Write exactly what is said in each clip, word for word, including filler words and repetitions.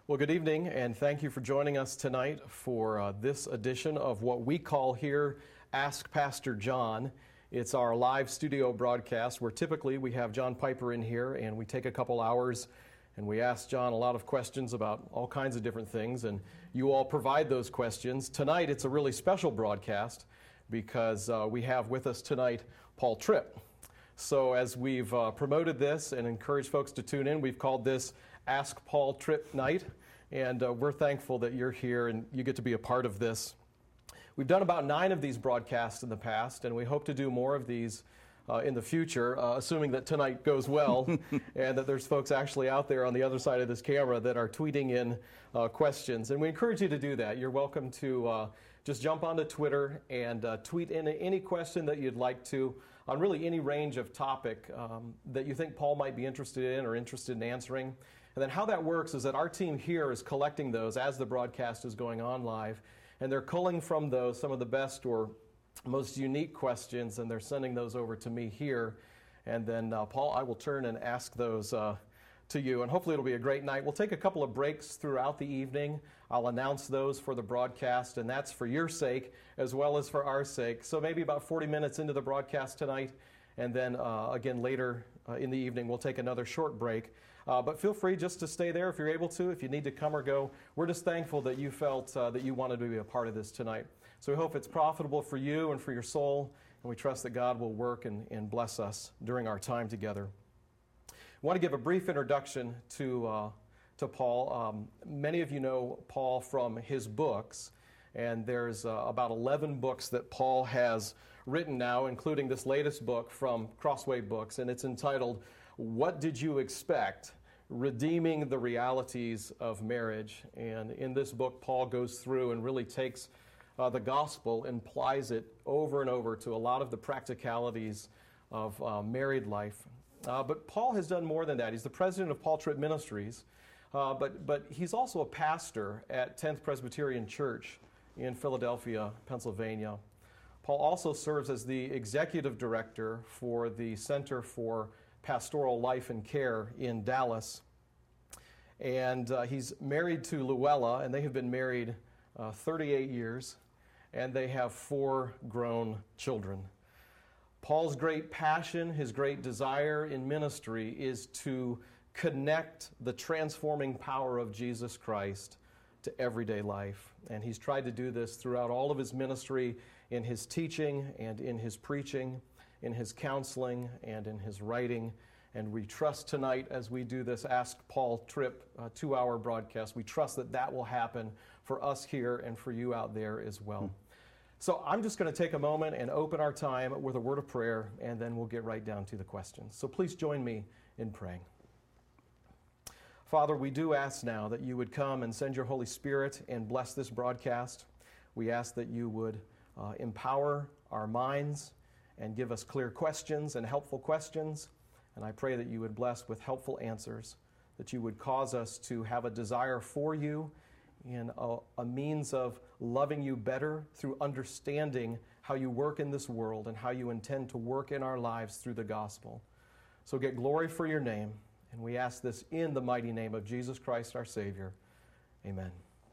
Well, good evening, and thank you for joining us tonight for uh, this edition of what we call here Ask Pastor John. It's our live studio broadcast where typically we have John Piper in here and we take a couple hours and we ask John a lot of questions about all kinds of different things, and you all provide those questions. Tonight it's a really special broadcast because uh, we have with us tonight Paul Tripp. So as we've uh, promoted this and encouraged folks to tune in, we've called this Ask Paul Tripp Night, and uh, we're thankful that you're here and you get to be a part of this. We've done about nine of these broadcasts in the past, and we hope to do more of these uh, in the future, uh, assuming that tonight goes well and that there's folks actually out there on the other side of this camera that are tweeting in uh, questions. And we encourage you to do that. You're welcome to uh, just jump onto Twitter and uh, tweet in any question that you'd like to on really any range of topic um, that you think Paul might be interested in or interested in answering. And then how that works is that our team here is collecting those as the broadcast is going on live, and they're culling from those some of the best or most unique questions, and they're sending those over to me here. And then, uh, Paul, I will turn and ask those uh, to you, and hopefully it'll be a great night. We'll take a couple of breaks throughout the evening. I'll announce those for the broadcast, and that's for your sake as well as for our sake. So maybe about forty minutes into the broadcast tonight, and then uh, again later uh, in the evening we'll take another short break. Uh, but feel free just to stay there if you're able to, if you need to come or go. We're just thankful that you felt uh, that you wanted to be a part of this tonight. So we hope it's profitable for you and for your soul, and we trust that God will work and, and bless us during our time together. I want to give a brief introduction to, uh, to Paul. Um, many of you know Paul from his books, and there's uh, about eleven books that Paul has written now, including this latest book from Crossway Books, and it's entitled, What Did You Expect? Redeeming the Realities of Marriage. And in this book, Paul goes through and really takes uh, the gospel and applies it over and over to a lot of the practicalities of uh, married life. Uh, but Paul has done more than that. He's the president of Paul Tripp Ministries, uh, but, but he's also a pastor at tenth Presbyterian Church in Philadelphia, Pennsylvania. Paul also serves as the executive director for the Center for Pastoral Life and Care in Dallas. And uh, he's married to Luella, and they have been married uh, thirty-eight years, and they have four grown children. Paul's great passion, his great desire in ministry is to connect the transforming power of Jesus Christ to everyday life. And he's tried to do this throughout all of his ministry, in his teaching and in his preaching, in his counseling and in his writing. And we trust tonight as we do this Ask Paul Tripp uh, two-hour broadcast, we trust that that will happen for us here and for you out there as well. Hmm. So I'm just going to take a moment and open our time with a word of prayer, and then we'll get right down to the questions. So please join me in praying. Father, we do ask now that you would come and send your Holy Spirit and bless this broadcast. We ask that you would uh, empower our minds and give us clear questions and helpful questions. And I pray that you would bless with helpful answers, that you would cause us to have a desire for you and a, a means of loving you better through understanding how you work in this world and how you intend to work in our lives through the gospel. So get glory for your name, and we ask this in the mighty name of Jesus Christ our Savior. Amen.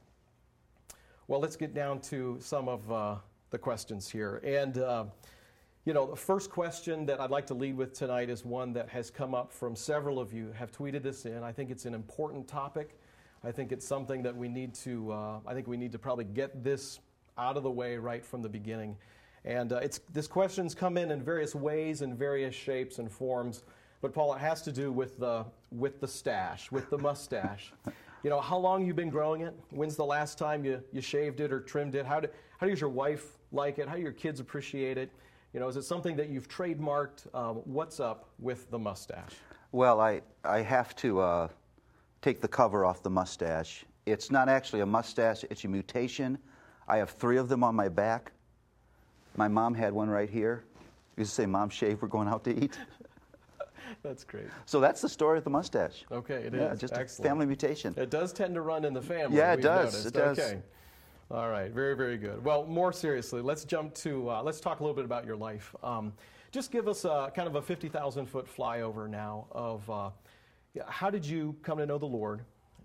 Well, let's get down to some of uh, the questions here. And uh, You know, the first question that I'd like to lead with tonight is one that has come up from several of you have tweeted this in. I think it's an important topic. I think it's something that we need to, uh, I think we need to probably get this out of the way right from the beginning. And uh, it's this question's come in in various ways and various shapes and forms. But Paul, it has to do with the, with the stash, with the mustache. You know, how long you been growing it? When's the last time you, you shaved it or trimmed it? How, do, how does your wife like it? How do your kids appreciate it? You know, is it something that you've trademarked? Um, what's up with the mustache? Well, I, I have to uh, take the cover off the mustache. It's not actually a mustache, it's a mutation. I have three of them on my back. My mom had one right here. You used to say, Mom, shave, we're going out to eat. That's great. So that's the story of the mustache. Okay, it yeah, is. just Excellent. a family mutation. It does tend to run in the family. Yeah, it we've does. Noticed. It does. Okay. All right, very, very good. Well, more seriously, let's jump to, uh, let's talk a little bit about your life. Um, just give us a, kind of a fifty thousand foot flyover now of uh, how did you come to know the Lord,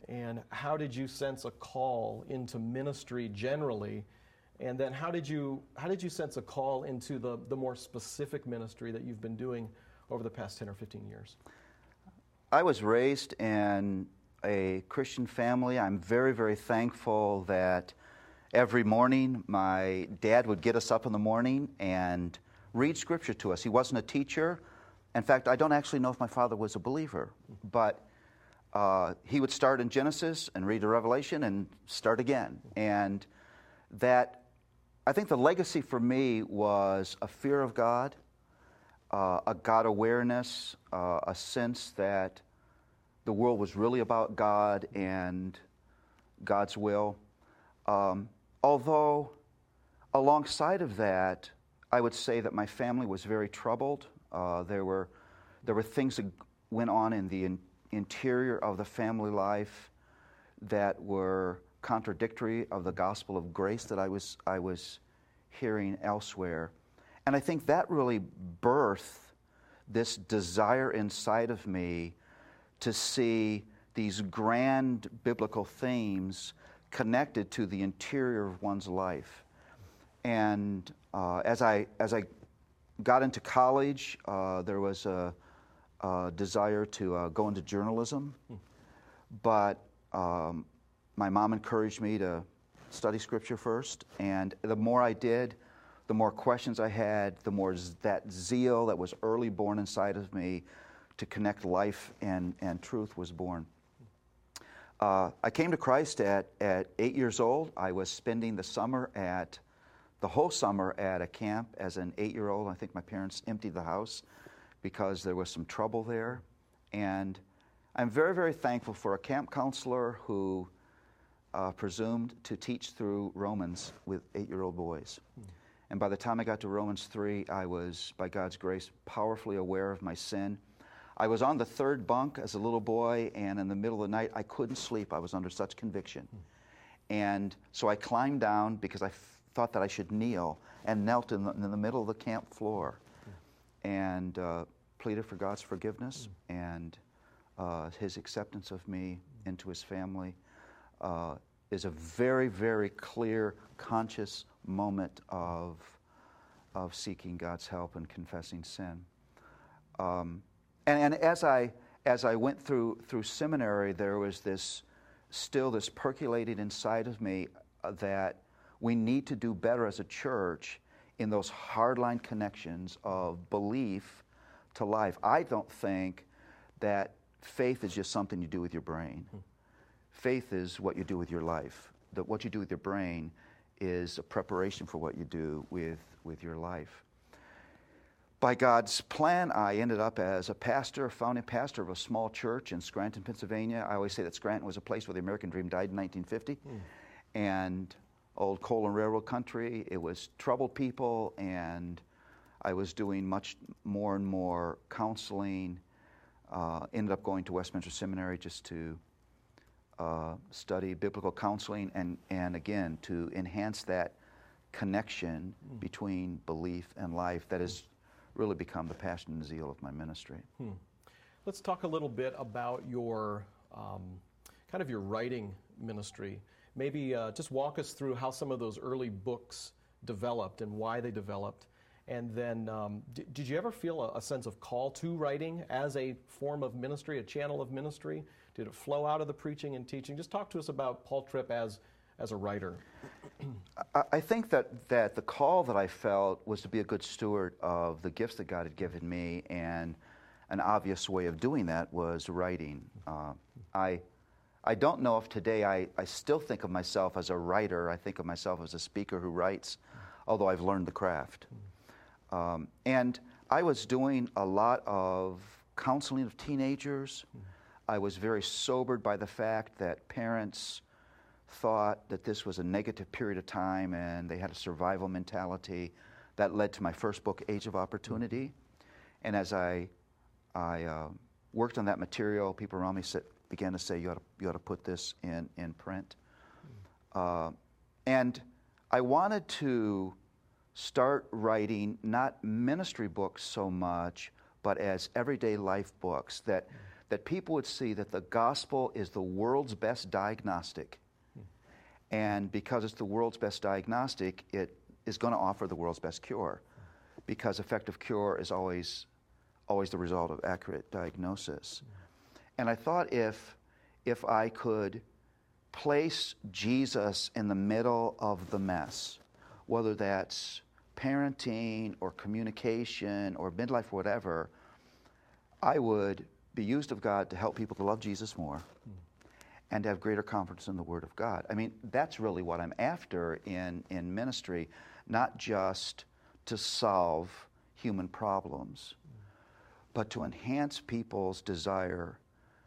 And how did you sense a call into ministry generally? And then how did you how did you sense a call into the, the more specific ministry that you've been doing over the past ten or fifteen years? I was raised in a Christian family. I'm very, very thankful that every morning my dad would get us up in the morning and read Scripture to us. He wasn't a teacher. In fact, I don't actually know if my father was a believer, but uh, he would start in Genesis and read to Revelation and start again. And that, I think the legacy for me was a fear of God, uh, a God awareness, uh, a sense that the world was really about God and God's will. Um, although, alongside of that, I would say that my family was very troubled. Uh, there were there were things that went on in the in, interior of the family life that were contradictory of the gospel of grace that I was I was hearing elsewhere, and I think that really birthed this desire inside of me to see these grand biblical themes connected to the interior of one's life. And uh, as I as I got into college, uh, there was a, a desire to uh, go into journalism, hmm. but um, my mom encouraged me to study Scripture first, and the more I did, the more questions I had, the more z- that zeal that was early born inside of me to connect life and, and truth was born. Uh, I came to Christ at, at eight years old. I was spending the summer at, the whole summer at a camp as an eight-year-old. I think my parents emptied the house because there was some trouble there. And I'm very, very thankful for a camp counselor who uh, presumed to teach through Romans with eight-year-old boys. Mm. And by the time I got to Romans three, I was, by God's grace, powerfully aware of my sin. I was on the third bunk as a little boy, and in the middle of the night, I couldn't sleep. I was under such conviction. Mm. And so I climbed down because I f- thought that I should kneel, and knelt in the, in the middle of the camp floor mm. and uh, pleaded for God's forgiveness mm. and uh, His acceptance of me mm. into His family. Uh, is a very, very clear, conscious moment of, of seeking God's help and confessing sin. Um, And, and as I as I went through through seminary, there was this still this percolated inside of me uh, that we need to do better as a church in those hardline connections of belief to life. I don't think that faith is just something you do with your brain. Mm-hmm. Faith is what you do with your life. That what you do with your brain is a preparation for what you do with with your life. By God's plan, I ended up as a pastor, founding pastor of a small church in Scranton, Pennsylvania. I always say that Scranton was a place where the American dream died in nineteen fifty. Mm. And old coal and railroad country, it was troubled people, and I was doing much more and more counseling. Uh, ended up going to Westminster Seminary just to uh, study biblical counseling and, and, again, to enhance that connection mm. between belief and life that is really become the passion and zeal of my ministry. Hmm. Let's talk a little bit about your um, kind of your writing ministry. Maybe uh, just walk us through how some of those early books developed and why they developed. And then um, d- did you ever feel a, a sense of call to writing as a form of ministry, a channel of ministry? Did it flow out of the preaching and teaching? Just talk to us about Paul Tripp as as a writer. I think that, that the call that I felt was to be a good steward of the gifts that God had given me, and an obvious way of doing that was writing. Uh, I I don't know if today I, I still think of myself as a writer. I think of myself as a speaker who writes, although I've learned the craft. Um, and I was doing a lot of counseling of teenagers. I was very sobered by the fact that parents thought that this was a negative period of time and they had a survival mentality. That led to my first book, Age of Opportunity. And as I I uh, worked on that material, people around me said, began to say, you ought to, you ought to put this in, in print. Uh, and I wanted to start writing not ministry books so much, but as everyday life books that that people would see that the gospel is the world's best diagnostic. Hmm. And because it's the world's best diagnostic, it is going to offer the world's best cure. Hmm. Because effective cure is always, always the result of accurate diagnosis. Hmm. And I thought if, if I could place Jesus in the middle of the mess, whether that's parenting or communication or midlife or whatever, I would be used of God to help people to love Jesus more mm. and to have greater confidence in the Word of God. I mean, that's really what I'm after in, in ministry, not just to solve human problems, mm. but to enhance people's desire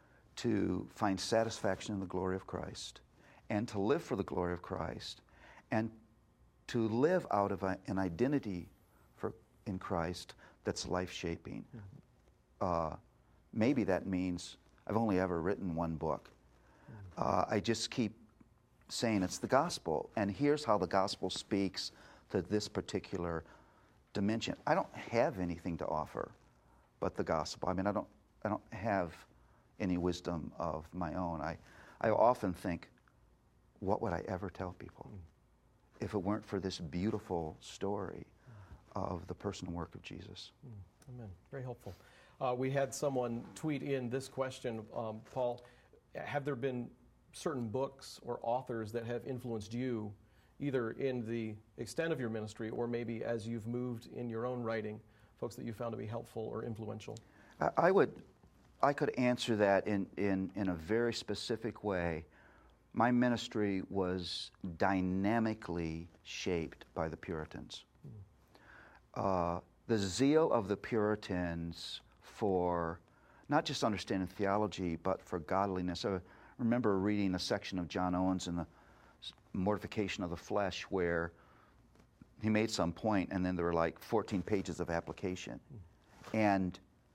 to find satisfaction in the glory of Christ and to live for the glory of Christ and to live out of a, an identity for, in Christ that's life-shaping. Mm-hmm. Uh, maybe that means I've only ever written one book. Mm-hmm. Uh, I just keep saying it's the gospel, and here's how the gospel speaks to this particular dimension. I don't have anything to offer but the gospel. I mean, I don't, I don't have any wisdom of my own. I, I often think, what would I ever tell people? Mm. If it weren't for this beautiful story of the person and work of Jesus. Mm, amen. Very helpful. Uh, we had someone tweet in this question, um, Paul, have there been certain books or authors that have influenced you, either in the extent of your ministry or maybe as you've moved in your own writing, folks that you found to be helpful or influential? I, I would, I could answer that in, in, in a very specific way. My ministry was dynamically shaped by the Puritans. Mm. Uh, the zeal of the Puritans for not just understanding theology, but for godliness. I remember reading a section of John Owens in the Mortification of the Flesh where he made some point and then there were like fourteen pages of application. Mm. And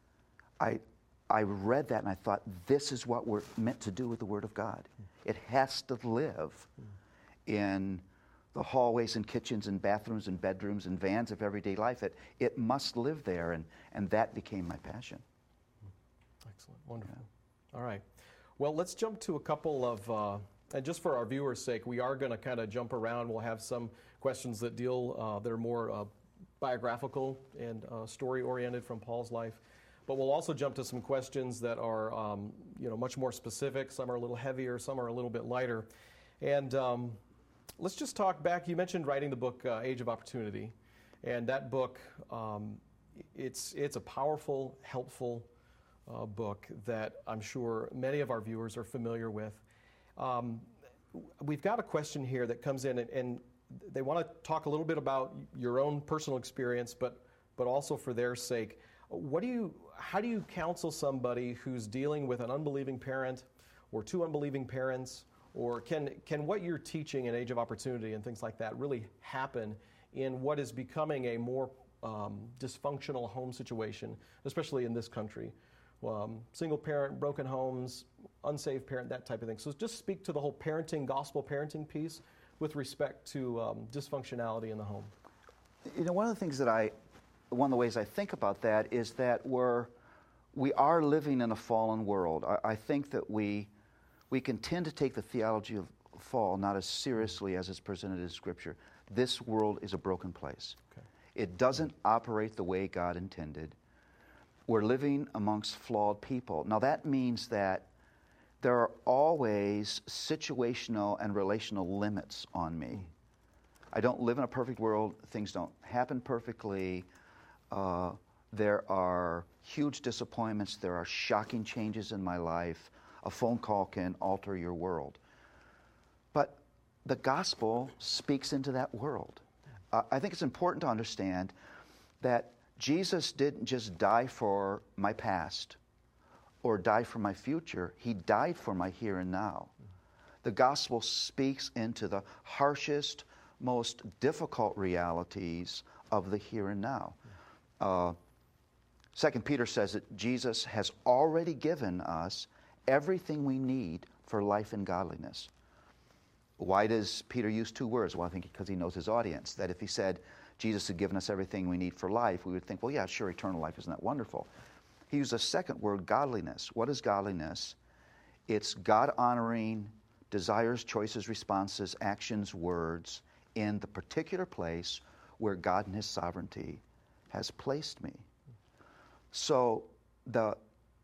I, I read that and I thought, this is what we're meant to do with the Word of God. Mm. It has to live mm. in the hallways and kitchens and bathrooms and bedrooms and vans of everyday life. It, it must live there, and, and that became my passion. Excellent. Wonderful. Yeah. All right. Well, let's jump to a couple of, uh, and just for our viewers' sake, we are going to kind of jump around. We'll have some questions that deal, uh, that are more uh, biographical and uh, story-oriented from Paul's life. But we'll also jump to some questions that are, um, you know, much more specific. Some are a little heavier, some are a little bit lighter. And um, let's just talk back. You mentioned writing the book uh, Age of Opportunity, and that book, um, it's it's a powerful, helpful uh, book that I'm sure many of our viewers are familiar with. Um, we've got a question here that comes in, and, and they want to talk a little bit about your own personal experience, but but also for their sake. What do you, how do you counsel somebody who's dealing with an unbelieving parent or two unbelieving parents, or can, can what you're teaching in Age of Opportunity and things like that really happen in what is becoming a more um, dysfunctional home situation, especially in this country? Um, single parent, broken homes, unsaved parent, that type of thing. So just speak to the whole parenting, gospel parenting piece with respect to um, dysfunctionality in the home. You know, one of the things that I, one of the ways I think about that is that we're, we are living in a fallen world. I, I think that we, we can tend to take the theology of fall not as seriously as it's presented in Scripture. This world is a broken place. Okay. It doesn't operate the way God intended. We're living amongst flawed people. Now that means that there are always situational and relational limits on me. I don't live in a perfect world. Things don't happen perfectly. Uh, there are huge disappointments. There are shocking changes in my life. A phone call can alter your world. But the gospel speaks into that world. Uh, I think it's important to understand that Jesus didn't just die for my past or die for my future. He died for my here and now. The gospel speaks into the harshest, most difficult realities of the here and now. Uh, Second Peter says that Jesus has already given us everything we need for life and godliness. Why does Peter use two words? Well, I think because he knows his audience. That if he said Jesus had given us everything we need for life, we would think, well, yeah, sure, eternal life, isn't that wonderful? He used a second word, godliness. What is godliness? It's God-honoring desires, choices, responses, actions, words in the particular place where God in His sovereignty has placed me. So the,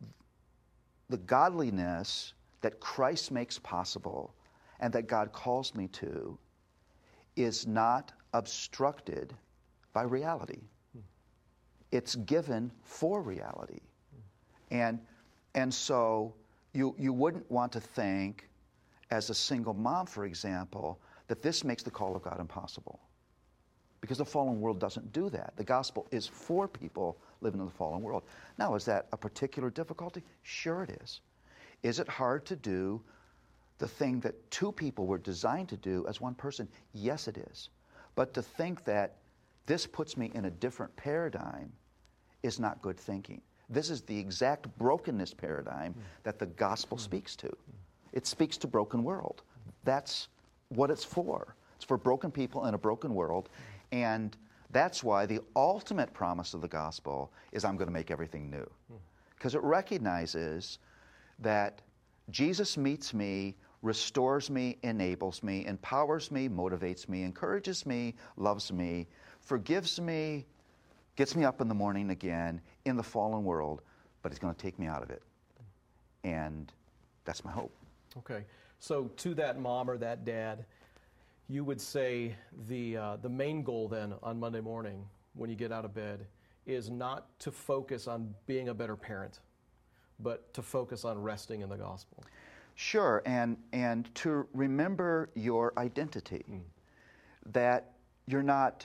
the godliness that Christ makes possible and that God calls me to is not obstructed by reality. It's given for reality. And, and so you, you wouldn't want to think, as a single mom, for example, that this makes the call of God impossible. Because the fallen world doesn't do that. The gospel is for people living in the fallen world. Now, is that a particular difficulty? Sure it is. Is it hard to do the thing that two people were designed to do as one person? Yes, it is. But to think that this puts me in a different paradigm is not good thinking. This is the exact brokenness paradigm that the gospel speaks to. It speaks to broken world. That's what it's for. It's for broken people in a broken world. And that's why the ultimate promise of the gospel is I'm going to make everything new. Because it recognizes that Jesus meets me, restores me, enables me, empowers me, motivates me, encourages me, loves me, forgives me, gets me up in the morning again in the fallen world, but He's going to take me out of it. And that's my hope. Okay. So to that mom or that dad, you would say the uh, the main goal then on Monday morning when you get out of bed is not to focus on being a better parent, but to focus on resting in the gospel. Sure, and and to remember your identity, mm. that you're not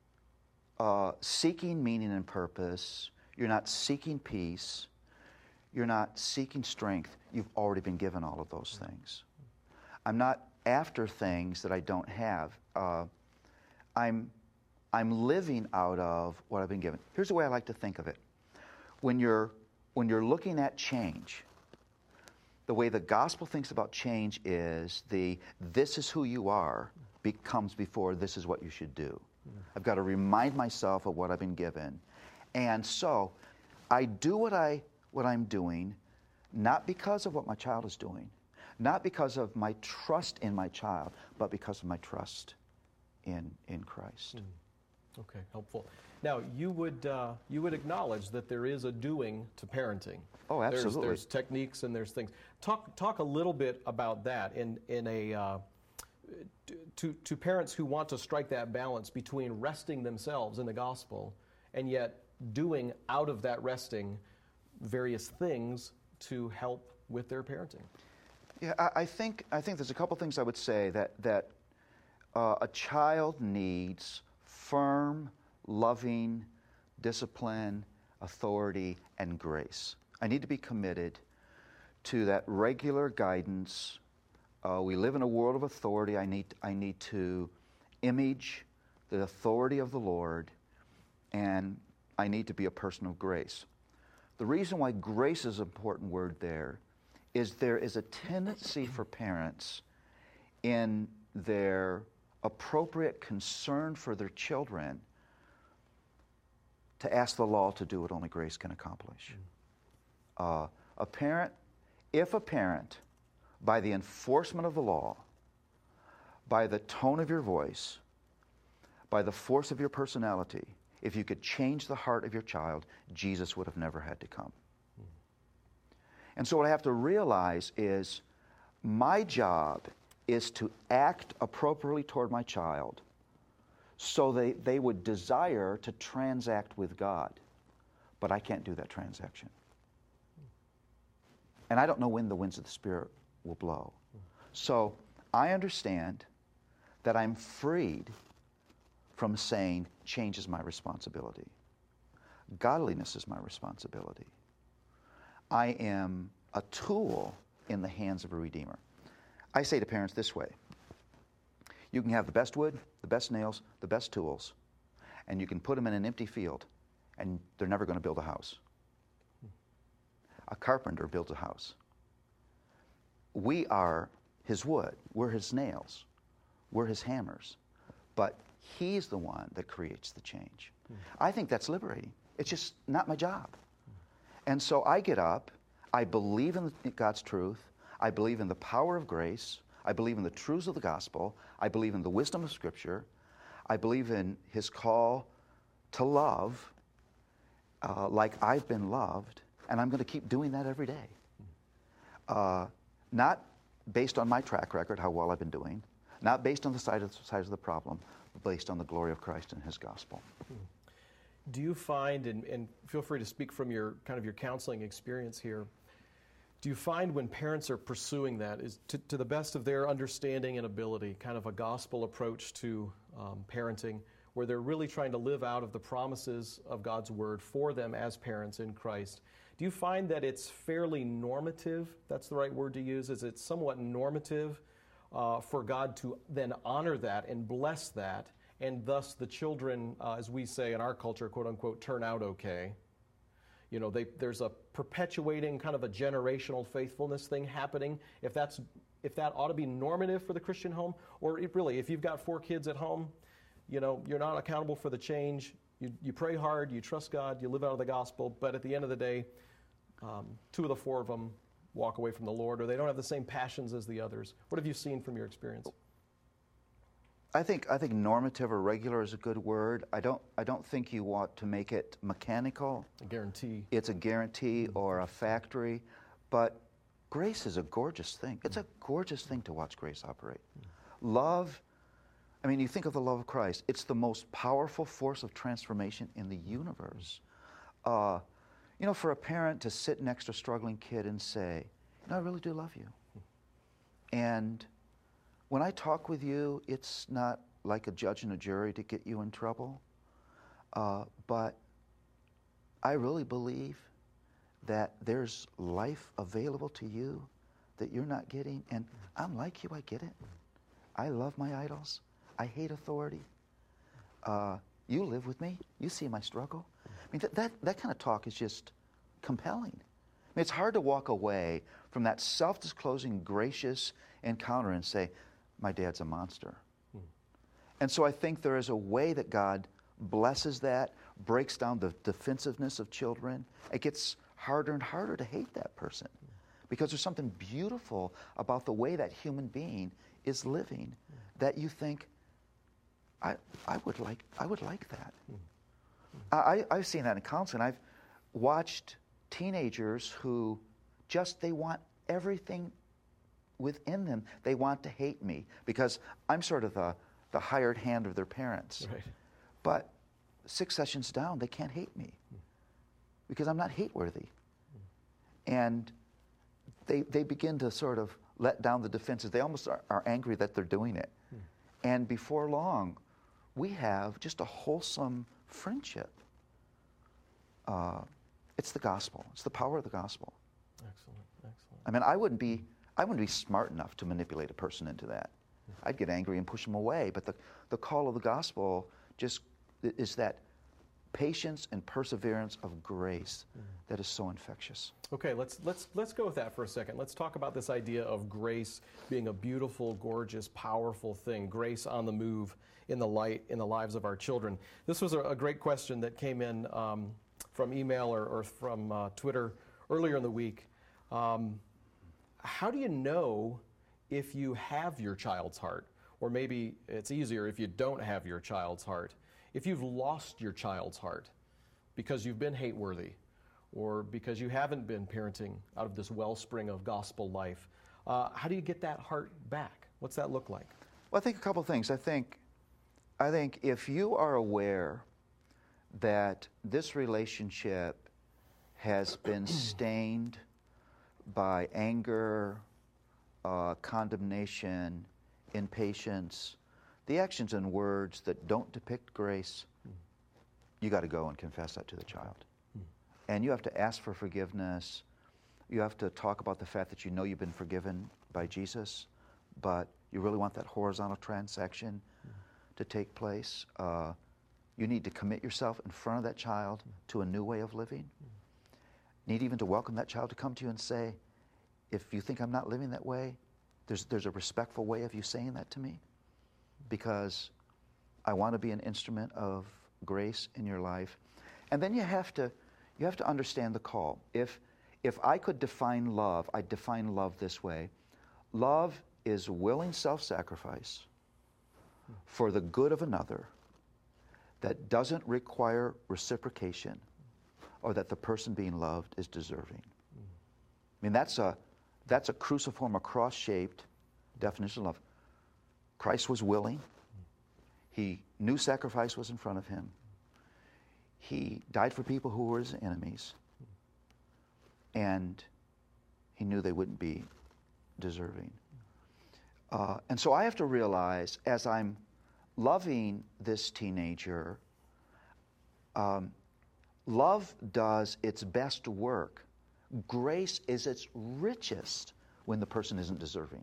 uh, seeking meaning and purpose, you're not seeking peace, you're not seeking strength. You've already been given all of those things. I'm not after things that I don't have. Uh, I'm, I'm living out of what I've been given. Here's the way I like to think of it. When you're, when you're looking at change, the way the gospel thinks about change is the this is who you are becomes before this is what you should do. Mm-hmm. I've got to remind myself of what I've been given. And so I do what, I, what I'm doing not because of what my child is doing, not because of my trust in my child, but because of my trust in, in Christ. Mm. Okay, helpful. Now, you would, uh, you would acknowledge that there is a doing to parenting. Oh, absolutely. There's, there's techniques and there's things. Talk, talk a little bit about that in, in a, uh, to, to parents who want to strike that balance between resting themselves in the gospel and yet doing out of that resting various things to help with their parenting. Yeah, I, I think I think there's a couple things I would say that that uh, a child needs firm, loving, discipline, authority, and grace. I need to be committed to that regular guidance. Uh, we live in a world of authority. I need I need to image the authority of the Lord, and I need to be a person of grace. The reason why grace is an important word there is there is a tendency for parents in their appropriate concern for their children to ask the law to do what only grace can accomplish. Uh, a parent, if a parent, by the enforcement of the law, by the tone of your voice, by the force of your personality, if you could change the heart of your child, Jesus would have never had to come. Mm. And so what I have to realize is my job is to act appropriately toward my child so they, they would desire to transact with God. But I can't do that transaction. And I don't know when the winds of the Spirit will blow. So I understand that I'm freed from saying change is my responsibility. Godliness is my responsibility. I am a tool in the hands of a Redeemer. I say to parents this way: you can have the best wood, the best nails, the best tools, and you can put them in an empty field, and they're never going to build a house. A carpenter builds a house. We are his wood. We're his nails. We're his hammers. But he's the one that creates the change. Mm. I think that's liberating. It's just not my job. Mm. And so I get up, I believe in God's truth, I believe in the power of grace, I believe in the truths of the gospel, I believe in the wisdom of Scripture, I believe in His call to love uh, like I've been loved, and I'm going to keep doing that every day. Uh, not based on my track record, how well I've been doing, not based on the size of, size of the problem, but based on the glory of Christ and His gospel. Do you find, and, and feel free to speak from your kind of your counseling experience here, do you find when parents are pursuing that, is to, to the best of their understanding and ability, kind of a gospel approach to um, parenting, where they're really trying to live out of the promises of God's Word for them as parents in Christ? Do you find that it's fairly normative, that's the right word to use, is it somewhat normative uh, for God to then honor that and bless that, and thus the children, uh, as we say in our culture, quote unquote, turn out okay? You know, they, there's a perpetuating kind of a generational faithfulness thing happening. If that's if that ought to be normative for the Christian home, or it really, if you've got four kids at home, you know, you're not accountable for the change. You, you pray hard, you trust God, you live out of the gospel, but at the end of the day, um, two of the four of them walk away from the Lord, or they don't have the same passions as the others. What have you seen from your experience? I think I think normative or regular is a good word. I don't I don't think you want to make it mechanical. A guarantee. It's a guarantee or a factory, but grace is a gorgeous thing. It's a gorgeous thing to watch grace operate. Love, I mean, you think of the love of Christ. It's the most powerful force of transformation in the universe. Uh, you know, for a parent to sit next to a struggling kid and say, "No, I really do love you," and when I talk with you, it's not like a judge and a jury to get you in trouble, uh, but I really believe that there's life available to you that you're not getting, and I'm like you, I get it. I love my idols. I hate authority. Uh, you live with me. You see my struggle. I mean, that, that, that kind of talk is just compelling. I mean, it's hard to walk away from that self-disclosing, gracious encounter and say, my dad's a monster. Hmm. And so I think there is a way that God blesses that, breaks down the defensiveness of children. It gets harder and harder to hate that person because there's something beautiful about the way that human being is living that you think, I, I would like I would like that. I, I've seen that in counseling. I've watched teenagers who just, they want everything within them. They want to hate me because I'm sort of the, the hired hand of their parents. Right. But six sessions down, they can't hate me because I'm not hate-worthy. And they, they begin to sort of let down the defenses. They almost are, are angry that they're doing it. And before long, we have just a wholesome friendship. Uh, it's the gospel. It's the power of the gospel. Excellent, excellent. I mean, I wouldn't be, I wouldn't be smart enough to manipulate a person into that. I'd get angry and push them away. But the, the call of the gospel just is that patience and perseverance of grace mm. that is so infectious. Okay, let's let's let's go with that for a second. Let's talk about this idea of grace being a beautiful, gorgeous, powerful thing. Grace on the move in the light in the lives of our children. This was a, a great question that came in um, from email or, or from uh, Twitter earlier in the week. Um, how do you know if you have your child's heart? Or maybe it's easier if you don't have your child's heart. If you've lost your child's heart because you've been hate-worthy or because you haven't been parenting out of this wellspring of gospel life, uh, how do you get that heart back? What's that look like? Well, I think a couple things. I think, I think if you are aware that this relationship has been stained by anger, uh, condemnation, impatience, the actions and words that don't depict grace, mm. you got to go and confess that to the child. Mm. And you have to ask for forgiveness. You have to talk about the fact that you know you've been forgiven by Jesus, but you really want that horizontal transaction mm. to take place. Uh, you need to commit yourself in front of that child mm. to a new way of living. Mm. Need even to welcome that child to come to you and say, if you think I'm not living that way, there's, there's a respectful way of you saying that to me, because I want to be an instrument of grace in your life. And then you have to, you have to understand the call. If, if I could define love, I'd define love this way. Love is willing self-sacrifice for the good of another that doesn't require reciprocation or that the person being loved is deserving. I mean, that's a, that's a cruciform, a cross-shaped definition of love. Christ was willing. He knew sacrifice was in front of him. He died for people who were his enemies. And he knew they wouldn't be deserving. Uh, and so I have to realize, as I'm loving this teenager, um, love does its best work. Grace is its richest when the person isn't deserving.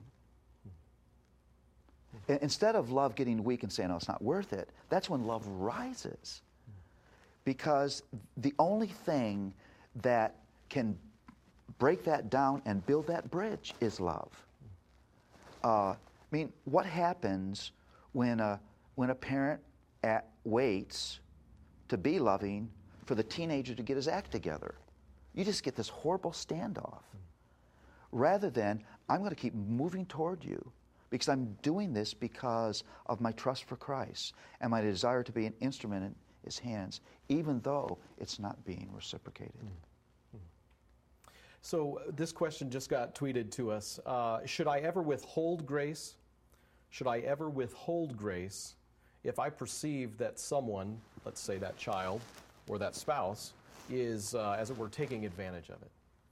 Instead of love getting weak and saying, oh, it's not worth it, that's when love rises. Because the only thing that can break that down and build that bridge is love. Uh, I mean, what happens when a, when a parent at, waits to be loving for the teenager to get his act together? You just get this horrible standoff. Rather than, I'm going to keep moving toward you because I'm doing this because of my trust for Christ and my desire to be an instrument in his hands, even though it's not being reciprocated. Mm-hmm. So this question just got tweeted to us. Uh, should I ever withhold grace? Should I ever withhold grace if I perceive that someone, let's say that child or that spouse, is, uh, as it were, taking advantage of it?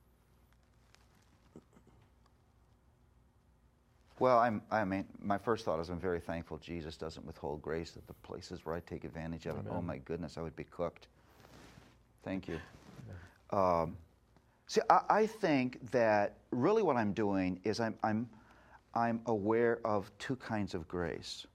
Well, I'm, I mean, my first thought is I'm very thankful Jesus doesn't withhold grace at the places where I take advantage of it. Oh my goodness, I would be cooked. Thank you. Um, see, I, I think that really what I'm doing is I'm, I'm, I'm aware of two kinds of grace.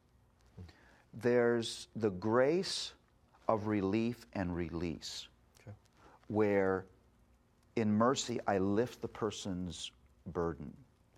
There's the grace of relief and release, okay, where in mercy I lift the person's burden.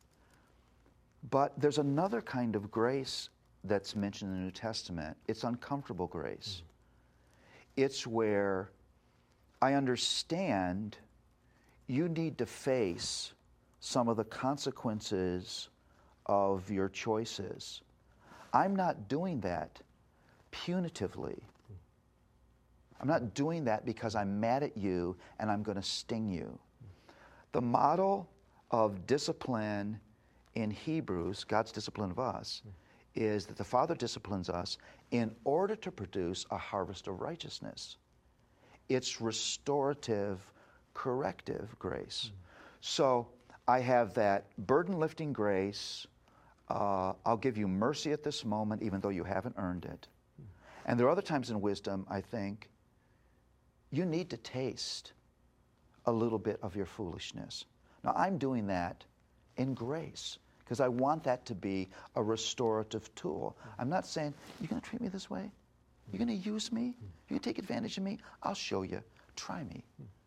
But there's another kind of grace that's mentioned in the New Testament. It's uncomfortable grace. Mm-hmm. It's where I understand you need to face some of the consequences of your choices. I'm not doing that punitively. Mm-hmm. I'm not doing that because I'm mad at you and I'm going to sting you. Mm-hmm. The model of discipline in Hebrews, God's discipline of us, mm. is that the Father disciplines us in order to produce a harvest of righteousness. It's restorative, corrective grace. Mm. So I have that burden-lifting grace. Uh, I'll give you mercy at this moment, even though you haven't earned it. Mm. And there are other times in wisdom, I think, you need to taste a little bit of your foolishness. Now, I'm doing that in grace, because I want that to be a restorative tool. I'm not saying, you're going to treat me this way? You're going to use me? You're going to take advantage of me? I'll show you. Try me.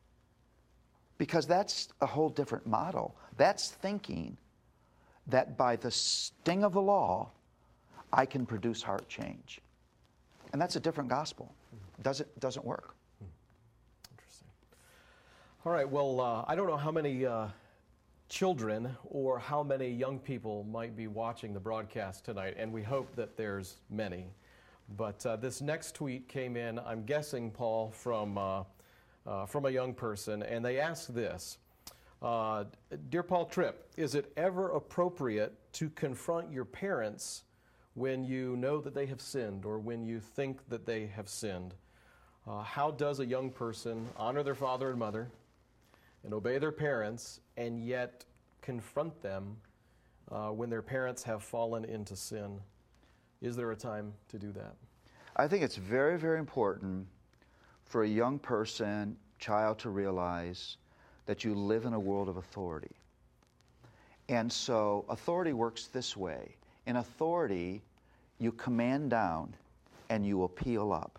Because that's a whole different model. That's thinking that by the sting of the law, I can produce heart change. And that's a different gospel. Doesn't, doesn't work. Interesting. All right, well, uh, I don't know how many Uh children or how many young people might be watching the broadcast tonight, and we hope that there's many. But uh, this next tweet came in, I'm guessing, Paul, from, uh, uh, from a young person, and they asked this. Uh, Dear Paul Tripp, is it ever appropriate to confront your parents when you know that they have sinned or when you think that they have sinned? Uh, how does a young person honor their father and mother and obey their parents, and yet confront them uh, when their parents have fallen into sin? Is there a time to do that? I think it's very, very important for a young person, child, to realize that you live in a world of authority. And so authority works this way. In authority, you command down and you appeal up.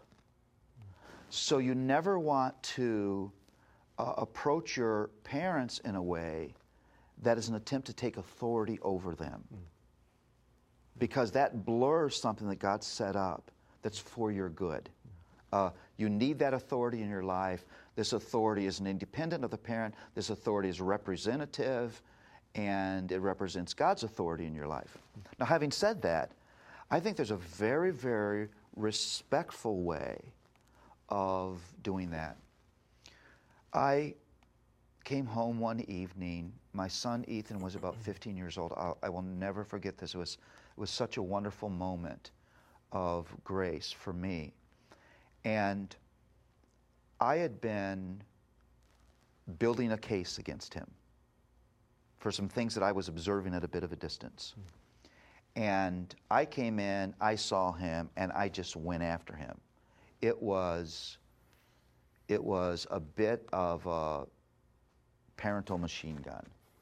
So you never want to Uh, approach your parents in a way that is an attempt to take authority over them. Mm. Because that blurs something that God set up that's for your good. Mm. Uh, you need that authority in your life. This authority isn't independent of the parent. This authority is representative, and it represents God's authority in your life. Now, having said that, I think there's a very, very respectful way of doing that. I came home one evening. My son Ethan was about fifteen years old. I'll, I will never forget this. It was, it was such a wonderful moment of grace for me. And I had been building a case against him for some things that I was observing at a bit of a distance. Mm. And I came in, I saw him, and I just went after him. It was, it was a bit of a parental machine gun.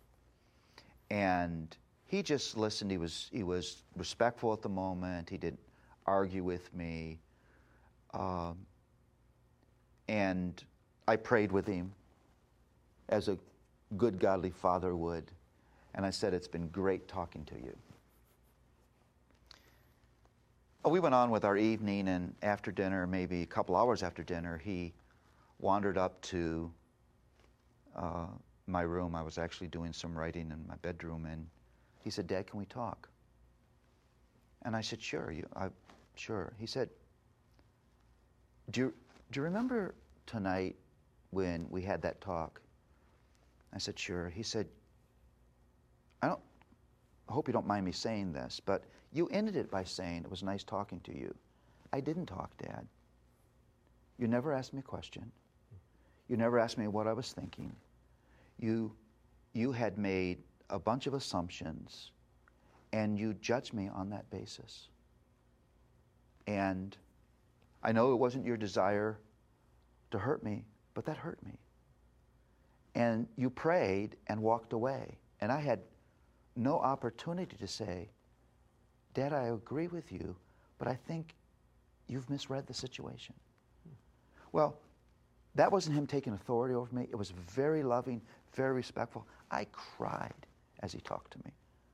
And he just listened. He was, he was respectful at the moment. He didn't argue with me. Um, and I prayed with him as a good godly father would. And I said, it's been great talking to you. We went on with our evening, and after dinner, maybe a couple hours after dinner, he wandered up to uh, my room. I was actually doing some writing in my bedroom, and he said, Dad, can we talk? And I said, sure, you, I, sure. He said, do you, do you remember tonight when we had that talk? I said, sure. He said, I don't, I hope you don't mind me saying this, but you ended it by saying it was nice talking to you. I didn't talk, Dad. You never asked me a question. You never asked me what I was thinking. You, you had made a bunch of assumptions, and you judged me on that basis. And I know it wasn't your desire to hurt me, but that hurt me. And you prayed and walked away. And I had no opportunity to say, Dad, I agree with you, but I think you've misread the situation. Well, that wasn't him taking authority over me. It was very loving, very respectful. I cried as he talked to me.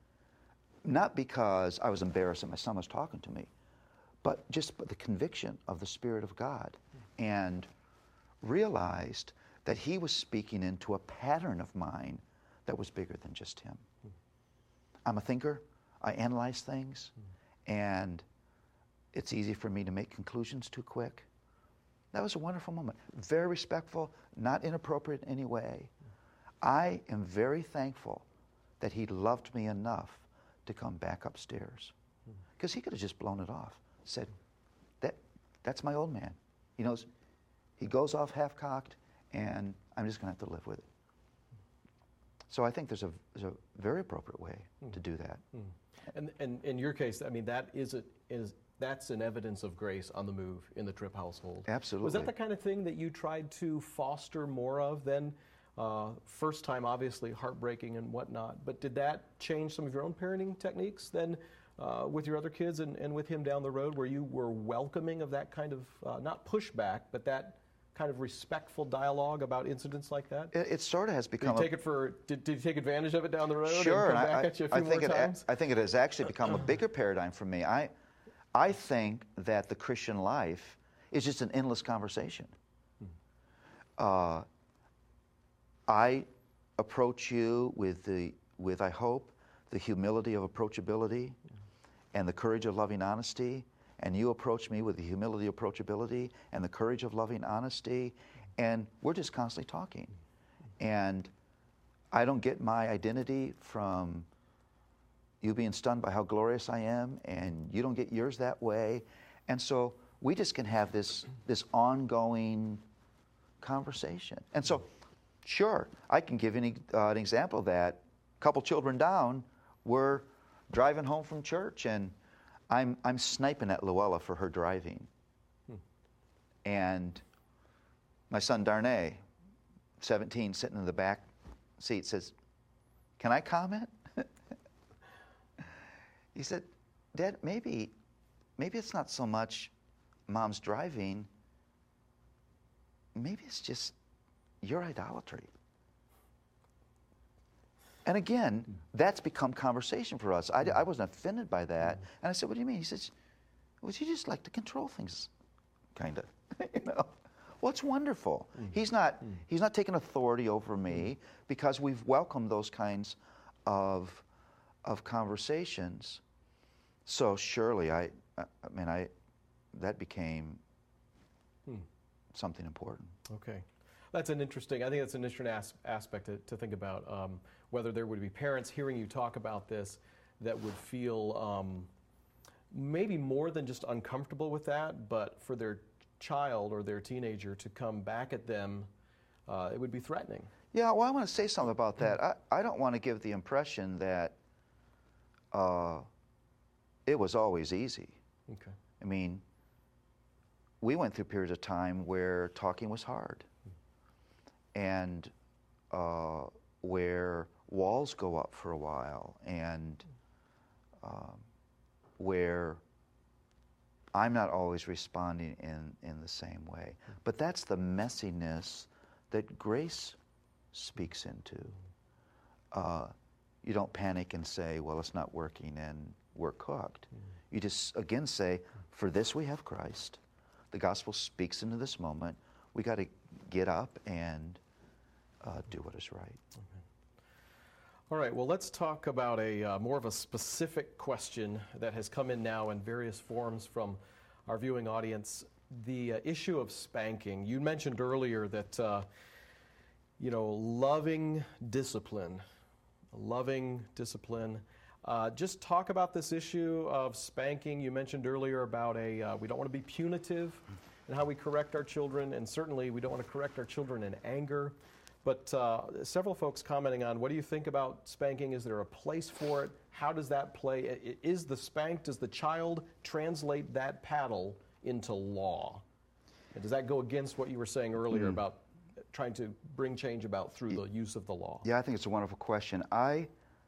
Not because I was embarrassed that my son was talking to me, but just the conviction of the Spirit of God, and realized that he was speaking into a pattern of mine that was bigger than just him. I'm a thinker. I analyze things, and it's easy for me to make conclusions too quick. That was a wonderful moment. Very respectful, not inappropriate in any way. I am very thankful that he loved me enough to come back upstairs. Because he could have just blown it off. Said, that, that's my old man. He knows, he goes off half-cocked, and I'm just going to have to live with it. So I think there's a, there's a very appropriate way mm. to do that. Mm. And, and in your case, I mean, that is, a, is that's an evidence of grace on the move in the Tripp household. Absolutely. Was that the kind of thing that you tried to foster more of then? Uh, first time, obviously, heartbreaking and whatnot, but did that change some of your own parenting techniques then uh, with your other kids and, and with him down the road, where you were welcoming of that kind of, uh, not pushback, but that kind of respectful dialogue about incidents like that? It, it sort of has become. Did you take it for? Did, did you take advantage of it down the road? Sure, and come and back I, at you a few I think more it. times? I think it has actually become a bigger paradigm for me. I, I think that the Christian life is just an endless conversation. Hmm. Uh, I approach you with the, with I hope, the humility of approachability, and the courage of loving honesty. And you approach me with the humility of approachability and the courage of loving honesty, and we're just constantly talking. And I don't get my identity from you being stunned by how glorious I am, and you don't get yours that way. And so we just can have this, this ongoing conversation. And so, sure, I can give any, uh, an example of that. A couple children down, we're driving home from church, and I'm, I'm sniping at Luella for her driving. Hmm. And my son Darnay, seventeen, sitting in the back seat, says, can I comment? He said, Dad, maybe, maybe it's not so much Mom's driving, maybe it's just your idolatry. And again, that's become conversation for us. I, I wasn't offended by that. And I said, what do you mean? He says, well, you just like to control things, kind of. You know? Well, it's wonderful. Mm. He's not mm. he's not taking authority over me mm. because we've welcomed those kinds of of conversations. So surely, I I mean, I that became mm. something important. Okay. That's an interesting, I think that's an interesting as, aspect to, to think about, um, whether there would be parents hearing you talk about this that would feel um, maybe more than just uncomfortable with that, but for their child or their teenager to come back at them, uh, it would be threatening. Yeah, well, I want to say something about that. I, I don't want to give the impression that uh, it was always easy. Okay. I mean, we went through periods of time where talking was hard. And uh, where walls go up for a while, and um, where I'm not always responding in, in the same way. But that's the messiness that grace speaks into. Uh, you don't panic and say, well, it's not working and we're cooked. You just, again, say, for this we have Christ. The gospel speaks into this moment. We got to get up and uh, do what is right. Okay. All right, well, let's talk about a uh, more of a specific question that has come in now in various forms from our viewing audience. The uh, issue of spanking. You mentioned earlier that, uh, you know, loving discipline, loving discipline. Uh, just talk about this issue of spanking. You mentioned earlier about a, uh, we don't want to be punitive and how we correct our children, and certainly we don't want to correct our children in anger. But uh, several folks commenting on, what do you think about spanking? Is there a place for it? How does that play? Is the spank, does the child translate that paddle into law? And does that go against what you were saying earlier mm. about trying to bring change about through the use of the law? Yeah, I think it's a wonderful question. I,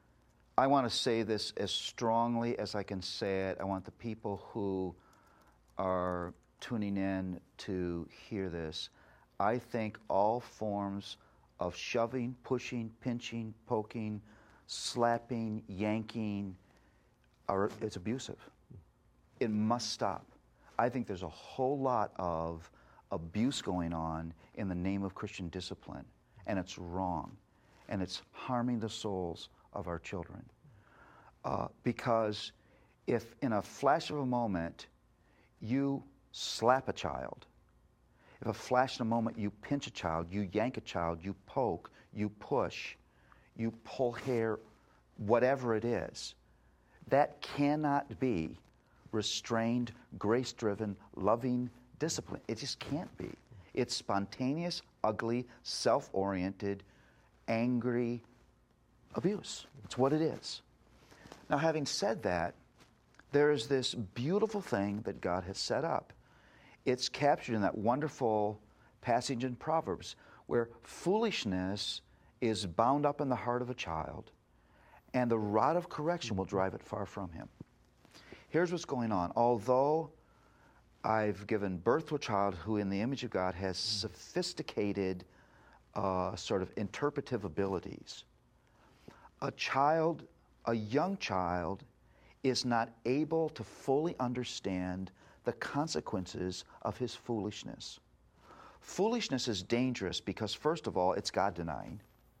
I want to say this as strongly as I can say it. I want the people who are tuning in to hear this. I think all forms of shoving, pushing, pinching, poking, slapping, yanking, are, it's abusive. It must stop. I think there's a whole lot of abuse going on in the name of Christian discipline, and it's wrong, and it's harming the souls of our children. Uh, because if in a flash of a moment you slap a child, if a flash in a moment you pinch a child, you yank a child, you poke, you push, you pull hair, whatever it is, that cannot be restrained, grace-driven, loving discipline. It just can't be. It's spontaneous, ugly, self-oriented, angry abuse. It's what it is. Now, having said that, there is this beautiful thing that God has set up. It's captured in that wonderful passage in Proverbs where foolishness is bound up in the heart of a child, and the rod of correction will drive it far from him. Here's what's going on. Although I've given birth to a child who, in the image of God, has sophisticated uh, sort of interpretive abilities, a child, a young child, is not able to fully understand the consequences of his foolishness. Foolishness is dangerous because, first of all, it's God-denying.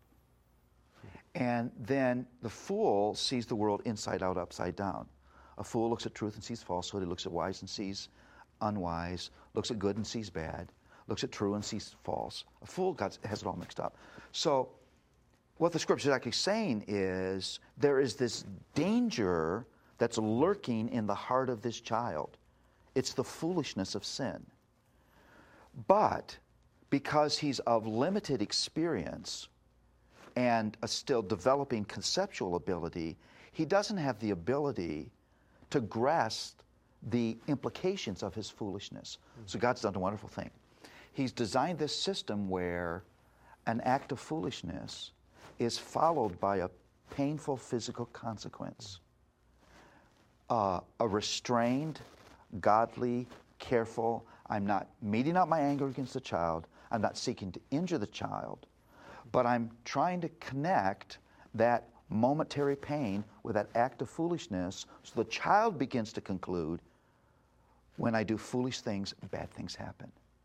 And then the fool sees the world inside out, upside down. A fool looks at truth and sees falsehood. He looks at wise and sees unwise, looks at good and sees bad, looks at true and sees false. A fool got, has it all mixed up. So what the Scripture is actually saying is there is this danger that's lurking in the heart of this child. It's the foolishness of sin. But because he's of limited experience and a still developing conceptual ability, he doesn't have the ability to grasp the implications of his foolishness. Mm-hmm. So God's done a wonderful thing. He's designed this system where an act of foolishness is followed by a painful physical consequence. Uh, a restrained, godly, careful, I'm not meting out my anger against the child, I'm not seeking to injure the child, but I'm trying to connect that momentary pain with that act of foolishness so the child begins to conclude, when I do foolish things, bad things happen.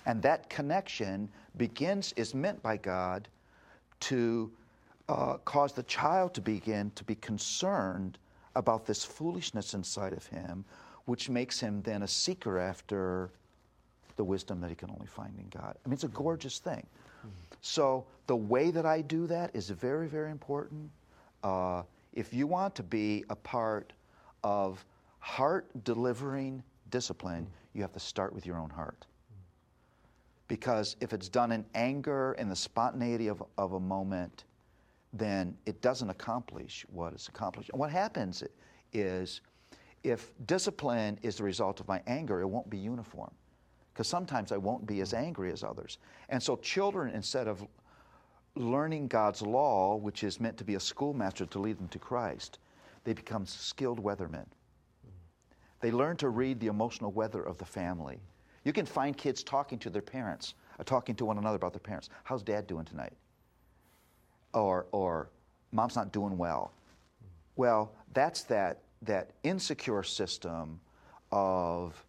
And that connection begins, is meant by God to uh, cause the child to begin to be concerned about this foolishness inside of him, which makes him then a seeker after the wisdom that he can only find in God. I mean, it's a gorgeous thing. Mm-hmm. So the way that I do that is very, very important. Uh, if you want to be a part of heart-delivering discipline, mm-hmm. you have to start with your own heart. Mm-hmm. Because if it's done in anger and the spontaneity of, of a moment, then it doesn't accomplish what is accomplished. And what happens is, if discipline is the result of my anger, it won't be uniform. Because sometimes I won't be as angry as others. And so children, instead of learning God's law, which is meant to be a schoolmaster to lead them to Christ, they become skilled weathermen. They learn to read the emotional weather of the family. You can find kids talking to their parents, or talking to one another about their parents. How's Dad doing tonight? Or, or Mom's not doing well. Well, that's that, that insecure system of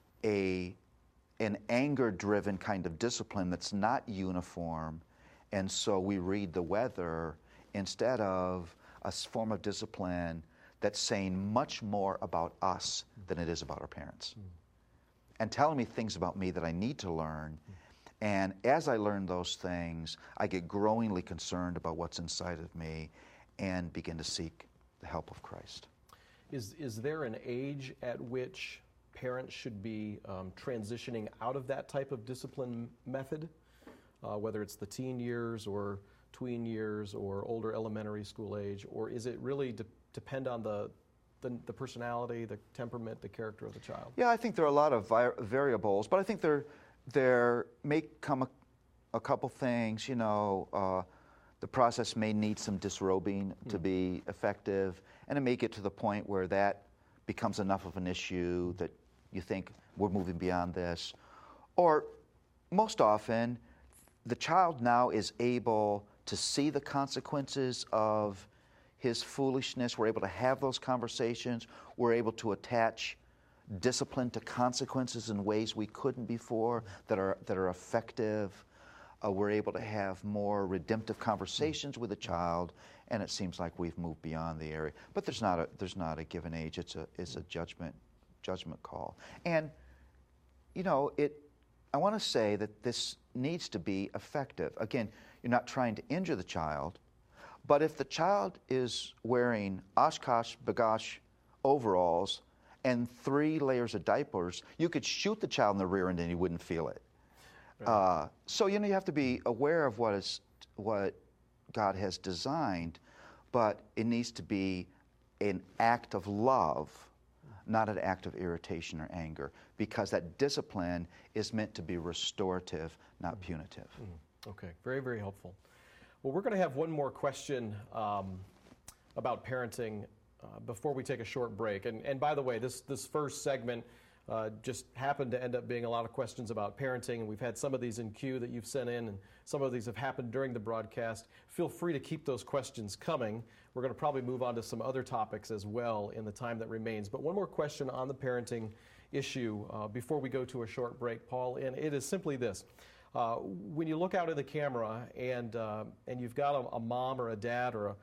a, an anger-driven kind of discipline that's not uniform, and so we read the weather instead of a form of discipline that's saying much more about us than it is about our parents. Mm. And telling me things about me that I need to learn. Mm. And as I learn those things, I get growingly concerned about what's inside of me and begin to seek the help of Christ. Is, is there an age at which parents should be um, transitioning out of that type of discipline method, uh, whether it's the teen years or tween years or older elementary school age, or is it really de- depend on the, the the personality, the temperament, the character of the child? Yeah, I think there are a lot of vi- variables, but I think there there may come a, a couple things. You know, uh, the process may need some disrobing mm. to be effective, and it may get to the point where that becomes enough of an issue that you think we're moving beyond this. Or most often, the child now is able to see the consequences of his foolishness. We're able to have those conversations. We're able to attach discipline to consequences in ways we couldn't before that are that are effective. Uh, we're able to have more redemptive conversations with the child, and it seems like we've moved beyond the area. But there's not a there's not a given age. It's a it's a judgment judgment call. And you know, it I want to say that this needs to be effective. Again, you're not trying to injure the child, but if the child is wearing Oshkosh Bagosh overalls and three layers of diapers, you could shoot the child in the rear end and he wouldn't feel it. Right. Uh, so you know you have to be aware of what is what God has designed, but it needs to be an act of love, not an act of irritation or anger, because that discipline is meant to be restorative, not punitive. Mm-hmm. Okay, very, very helpful. Well, we're going to have one more question um, about parenting uh, before we take a short break. And, and by the way, this, this first segment uh, just happened to end up being a lot of questions about parenting, and we've had some of these in queue that you've sent in, and some of these have happened during the broadcast. Feel free to keep those questions coming. We're going to probably move on to some other topics as well in the time that remains. But one more question on the parenting issue uh, before we go to a short break, Paul, and it is simply this. Uh, when you look out at the camera and uh, and you've got a, a mom or a dad or a,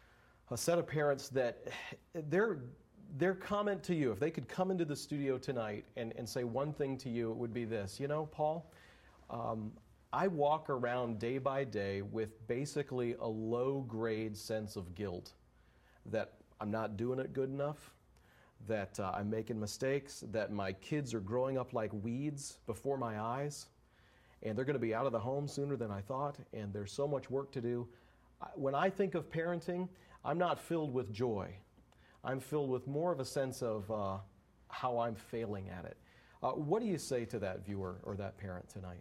a set of parents that their their comment to you, if they could come into the studio tonight and, and say one thing to you, it would be this. You know, Paul, um, I walk around day by day with basically a low-grade sense of guilt that I'm not doing it good enough, that uh, I'm making mistakes, that my kids are growing up like weeds before my eyes, and they're going to be out of the home sooner than I thought, and there's so much work to do. When I think of parenting, I'm not filled with joy. I'm filled with more of a sense of uh, how I'm failing at it. Uh, what do you say to that viewer or that parent tonight?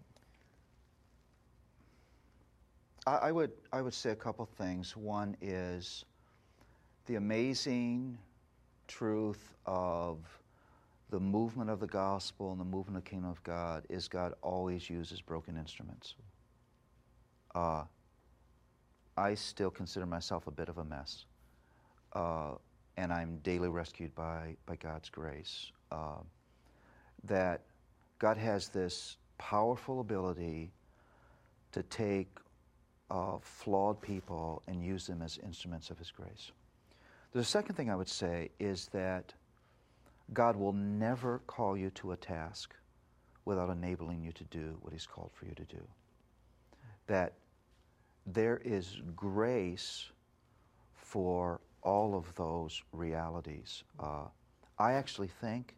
I, I would I would say a couple things. One is the amazing truth of the movement of the gospel and the movement of the kingdom of God is God always uses broken instruments. Uh, I still consider myself a bit of a mess, uh, and I'm daily rescued by, by God's grace. Uh, that God has this powerful ability to take uh, flawed people and use them as instruments of His grace. The second thing I would say is that God will never call you to a task without enabling you to do what He's called for you to do. That there is grace for all of those realities. Uh, I actually think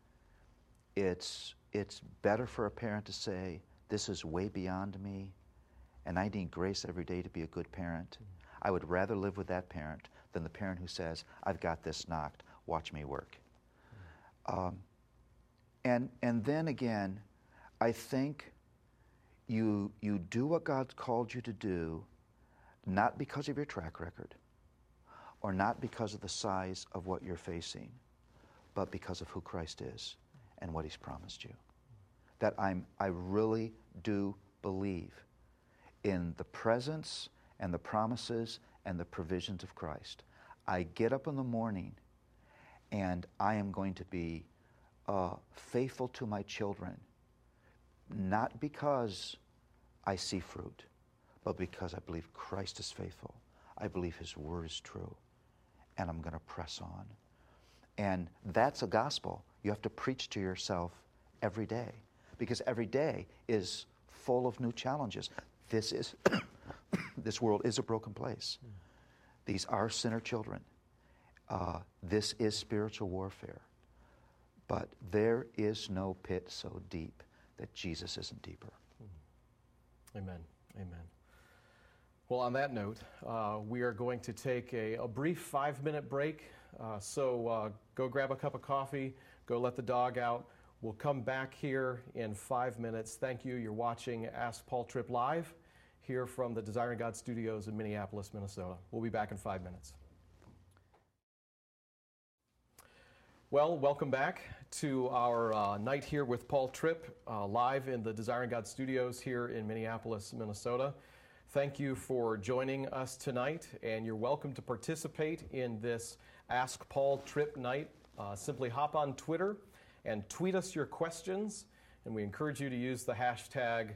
it's, it's better for a parent to say, this is way beyond me, and I need grace every day to be a good parent. I would rather live with that parent than the parent who says, I've got this knocked, watch me work. Um, and, and then again, I think you, you do what God's called you to do, not because of your track record, or not because of the size of what you're facing, but because of who Christ is and what He's promised you. That I'm, I really do believe in the presence and the promises and the provisions of Christ. I get up in the morning and I am going to be uh, faithful to my children, not because I see fruit, but because I believe Christ is faithful. I believe His word is true, and I'm going to press on. And that's a gospel you have to preach to yourself every day, because every day is full of new challenges. This is this world is a broken place. Mm. These are sinner children. Uh, this is spiritual warfare. But there is no pit so deep that Jesus isn't deeper. Mm. Amen. Amen. Well, on that note, uh, we are going to take a, a brief five-minute break. Uh, so uh, go grab a cup of coffee, go let the dog out. We'll come back here in five minutes. Thank you. You're watching Ask Paul Tripp Live here from the Desiring God Studios in Minneapolis, Minnesota. We'll be back in five minutes. Well, welcome back to our uh, night here with Paul Tripp, uh, live in the Desiring God Studios here in Minneapolis, Minnesota. Thank you for joining us tonight, and you're welcome to participate in this Ask Paul Tripp night. Uh, simply hop on Twitter and tweet us your questions, and we encourage you to use the hashtag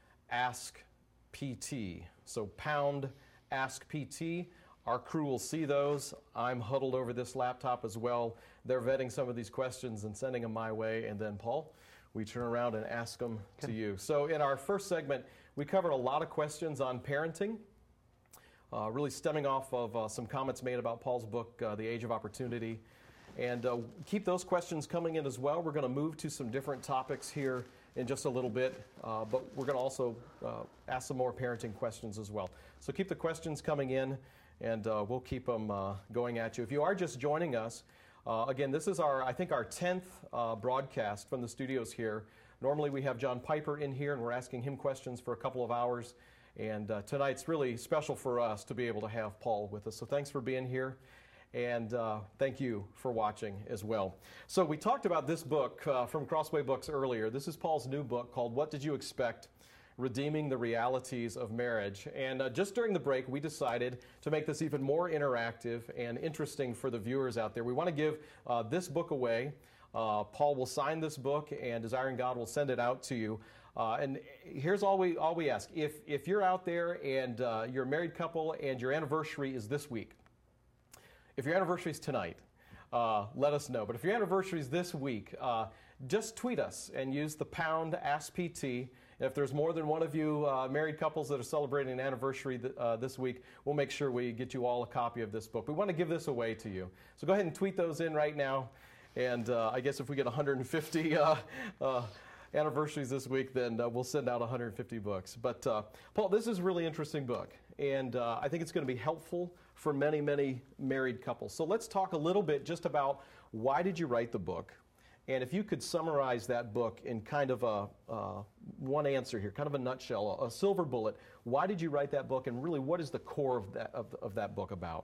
AskPT. So pound AskPT. Our crew will see those. I'm huddled over this laptop as well. They're vetting some of these questions and sending them my way, and then Paul, we turn around and ask them to you. So in our first segment, we covered a lot of questions on parenting, uh, really stemming off of uh, some comments made about Paul's book, uh, The Age of Opportunity. And uh, keep those questions coming in as well. We're going to move to some different topics here in just a little bit, uh, but we're going to also uh, ask some more parenting questions as well. So keep the questions coming in, and uh, we'll keep them uh, going at you. If you are just joining us, uh, again, this is our, I think, our tenth uh, broadcast from the studios here. Normally we have John Piper in here, and we're asking him questions for a couple of hours. And uh, tonight's really special for us to be able to have Paul with us. So thanks for being here. And uh, thank you for watching as well. So we talked about this book uh, from Crossway Books earlier. This is Paul's new book called What Did You Expect? Redeeming the Realities of Marriage. And uh, just during the break, we decided to make this even more interactive and interesting for the viewers out there. We want to give uh, this book away. Uh, Paul will sign this book, and Desiring God will send it out to you. Uh, and here's all we all we ask. If, if you're out there and uh, you're a married couple and your anniversary is this week, if your anniversary is tonight, uh, let us know. But if your anniversary is this week, uh, just tweet us and use the pound AskPT. And if there's more than one of you uh, married couples that are celebrating an anniversary th uh, this week, we'll make sure we get you all a copy of this book. We want to give this away to you. So go ahead and tweet those in right now. And uh, I guess if we get one hundred fifty uh, uh, anniversaries this week, then uh, we'll send out one hundred fifty books. But uh, Paul, this is a really interesting book. And uh, I think it's going to be helpful for many, many married couples. So let's talk a little bit just about why did you write the book? And if you could summarize that book in kind of a uh, one answer here, kind of a nutshell, a, a silver bullet, why did you write that book, and really what is the core of that, of, of that book about?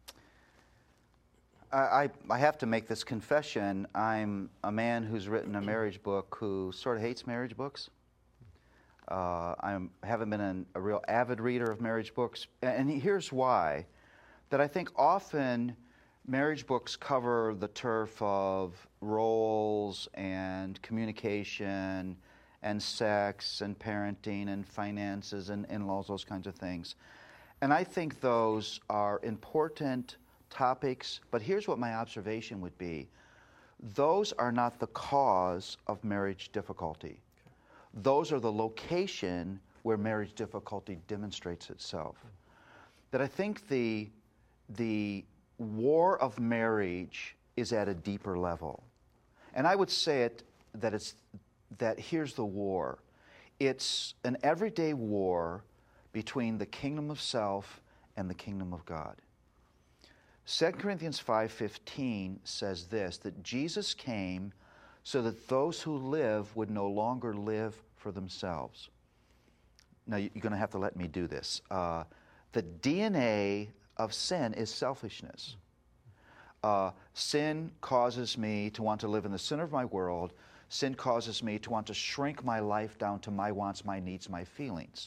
I, I have to make this confession. I'm a man who's written a marriage book who sort of hates marriage books. Uh, I haven't been an, a real avid reader of marriage books, and here's why. That I think often marriage books cover the turf of roles and communication and sex and parenting and finances and in-laws, those kinds of things. And I think those are important topics, but here's what my observation would be. Those are not the cause of marriage difficulty. Okay. Those are the location where marriage difficulty demonstrates itself. Okay. That I think the, the war of marriage is at a deeper level. And I would say it that it's that here's the war. It's an everyday war between the kingdom of self and the kingdom of God. Second Corinthians five fifteen says this, that Jesus came so that those who live would no longer live for themselves. Now, you're going to have to let me do this. Uh, the D N A of sin is selfishness. Uh, sin causes me to want to live in the center of my world. Sin causes me to want to shrink my life down to my wants, my needs, my feelings.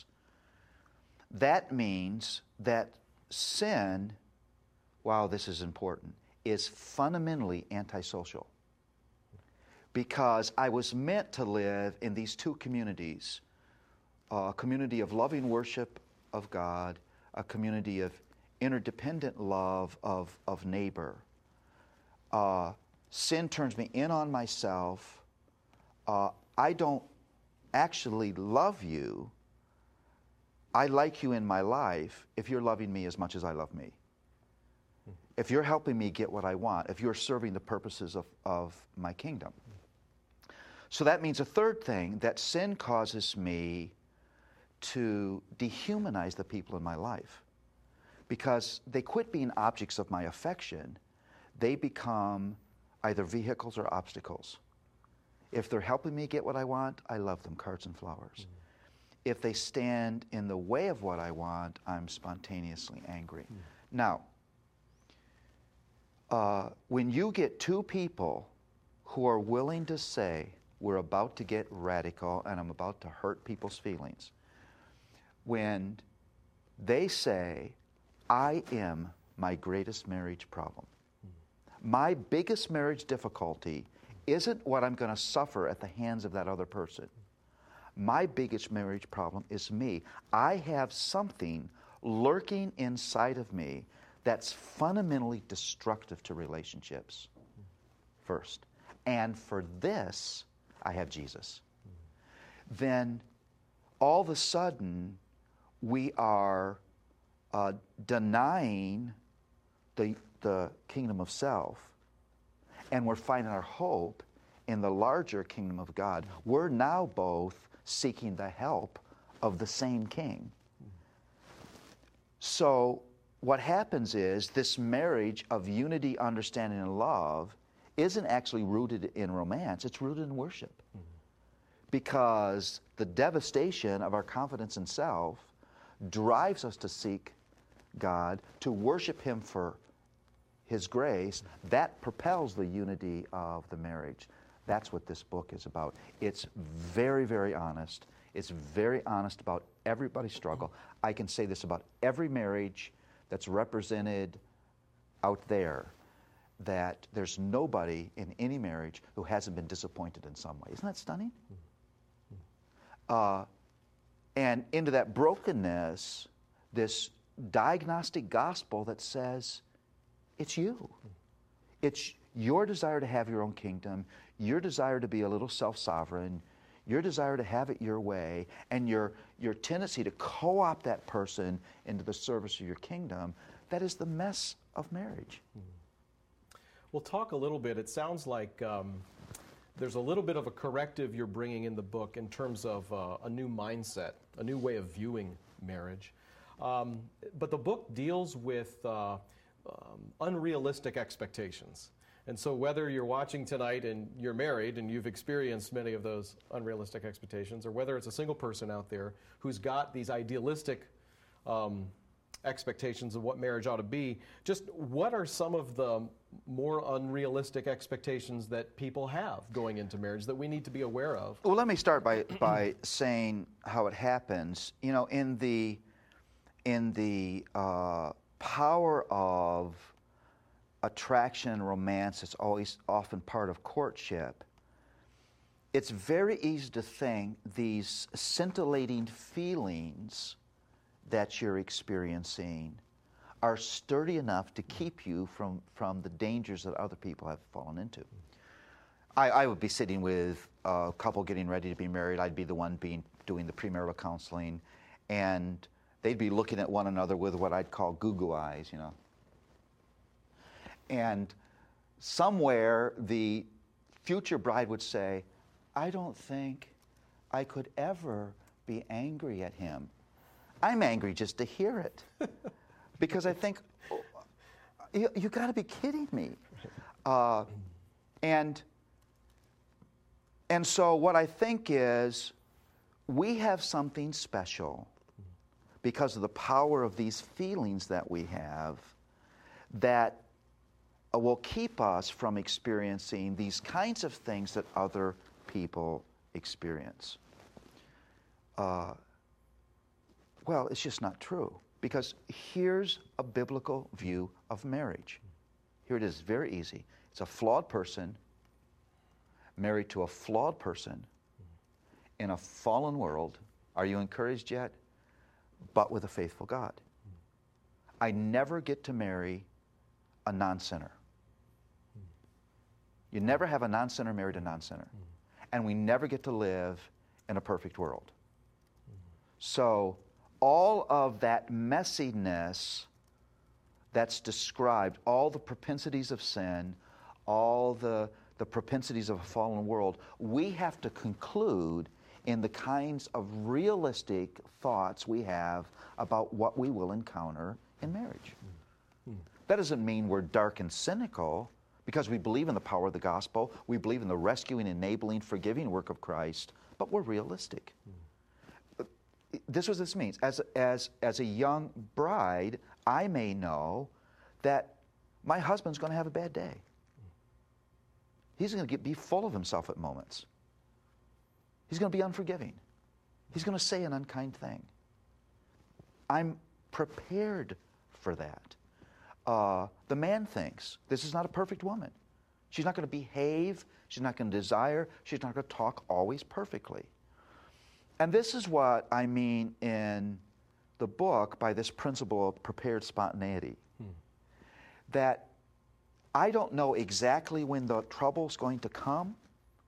That means that sin, wow, this is important, is fundamentally antisocial. Because I was meant to live in these two communities, a community of loving worship of God, a community of interdependent love of, of neighbor. Uh, sin turns me in on myself. Uh, I don't actually love you. I like you in my life if you're loving me as much as I love me. If you're helping me get what I want, if you're serving the purposes of, of my kingdom. So that means a third thing, that sin causes me to dehumanize the people in my life. Because they quit being objects of my affection. They become either vehicles or obstacles. If they're helping me get what I want, I love them, cards and flowers. Mm. If they stand in the way of what I want, I'm spontaneously angry. Mm. Now, uh, when you get two people who are willing to say, we're about to get radical and I'm about to hurt people's feelings, when they say, I am my greatest marriage problem. Mm. My biggest marriage difficulty isn't what I'm going to suffer at the hands of that other person. My biggest marriage problem is me. I have something lurking inside of me that's fundamentally destructive to relationships, first. And for this, I have Jesus. Then all of a sudden, we are uh, denying the, the kingdom of self, and we're finding our hope in the larger kingdom of God. We're now both seeking the help of the same king. So what happens is this marriage of unity, understanding, and love isn't actually rooted in romance. It's rooted in worship. Mm-hmm. Because the devastation of our confidence in self drives us to seek God, to worship Him for His grace. That propels the unity of the marriage. That's what this book is about. It's very, very honest. It's very honest about everybody's struggle. I can say this about every marriage that's represented out there, that there's nobody in any marriage who hasn't been disappointed in some way. Isn't that stunning? Uh, and into that brokenness, this diagnostic gospel that says, it's you. It's your desire to have your own kingdom, your desire to be a little self-sovereign, your desire to have it your way, and your, your tendency to co-opt that person into the service of your kingdom. That is the mess of marriage. Well, talk a little bit. It sounds like um, there's a little bit of a corrective you're bringing in the book in terms of uh, a new mindset, a new way of viewing marriage. Um, but the book deals with uh, um, unrealistic expectations. And so whether you're watching tonight and you're married and you've experienced many of those unrealistic expectations, or whether it's a single person out there who's got these idealistic um, expectations of what marriage ought to be, just what are some of the more unrealistic expectations that people have going into marriage that we need to be aware of? Well, let me start by, by saying how it happens. You know, in the, in the uh, power of attraction and romance, it's always often part of courtship. it's very easy to think these scintillating feelings that you're experiencing are sturdy enough to keep you from, from the dangers that other people have fallen into. I, I would be sitting with a couple getting ready to be married. I'd be the one being doing the premarital counseling, and they'd be looking at one another with what I'd call goo-goo eyes, you know. And somewhere the future bride would say, I don't think I could ever be angry at him. I'm angry just to hear it. Because I think, oh, you, you got to be kidding me. Uh, and, and so what I think is we have something special because of the power of these feelings that we have that will keep us from experiencing these kinds of things that other people experience. Uh, well, it's just not true. Because here's a biblical view of marriage. Here it is, very easy. It's a flawed person married to a flawed person in a fallen world. Are you encouraged yet? But with a faithful God. I never get to marry a non-sinner. You never have a non-sinner married a non-sinner. And we never get to live in a perfect world. So all of that messiness that's described, all the propensities of sin, all the, the propensities of a fallen world, we have to conclude in the kinds of realistic thoughts we have about what we will encounter in marriage. Mm-hmm. That doesn't mean we're dark and cynical, because we believe in the power of the gospel, we believe in the rescuing, enabling, forgiving work of Christ, but we're realistic. Mm-hmm. This is what this means. As, as, as a young bride, I may know that my husband's going to have a bad day. He's going to get, be full of himself at moments. He's going to be unforgiving. He's going to say an unkind thing. I'm prepared for that. Uh, the man thinks, this is not a perfect woman. She's not going to behave. She's not going to desire. She's not going to talk always perfectly. And this is what I mean in the book by this principle of prepared spontaneity. Hmm. That I don't know exactly when the trouble's going to come,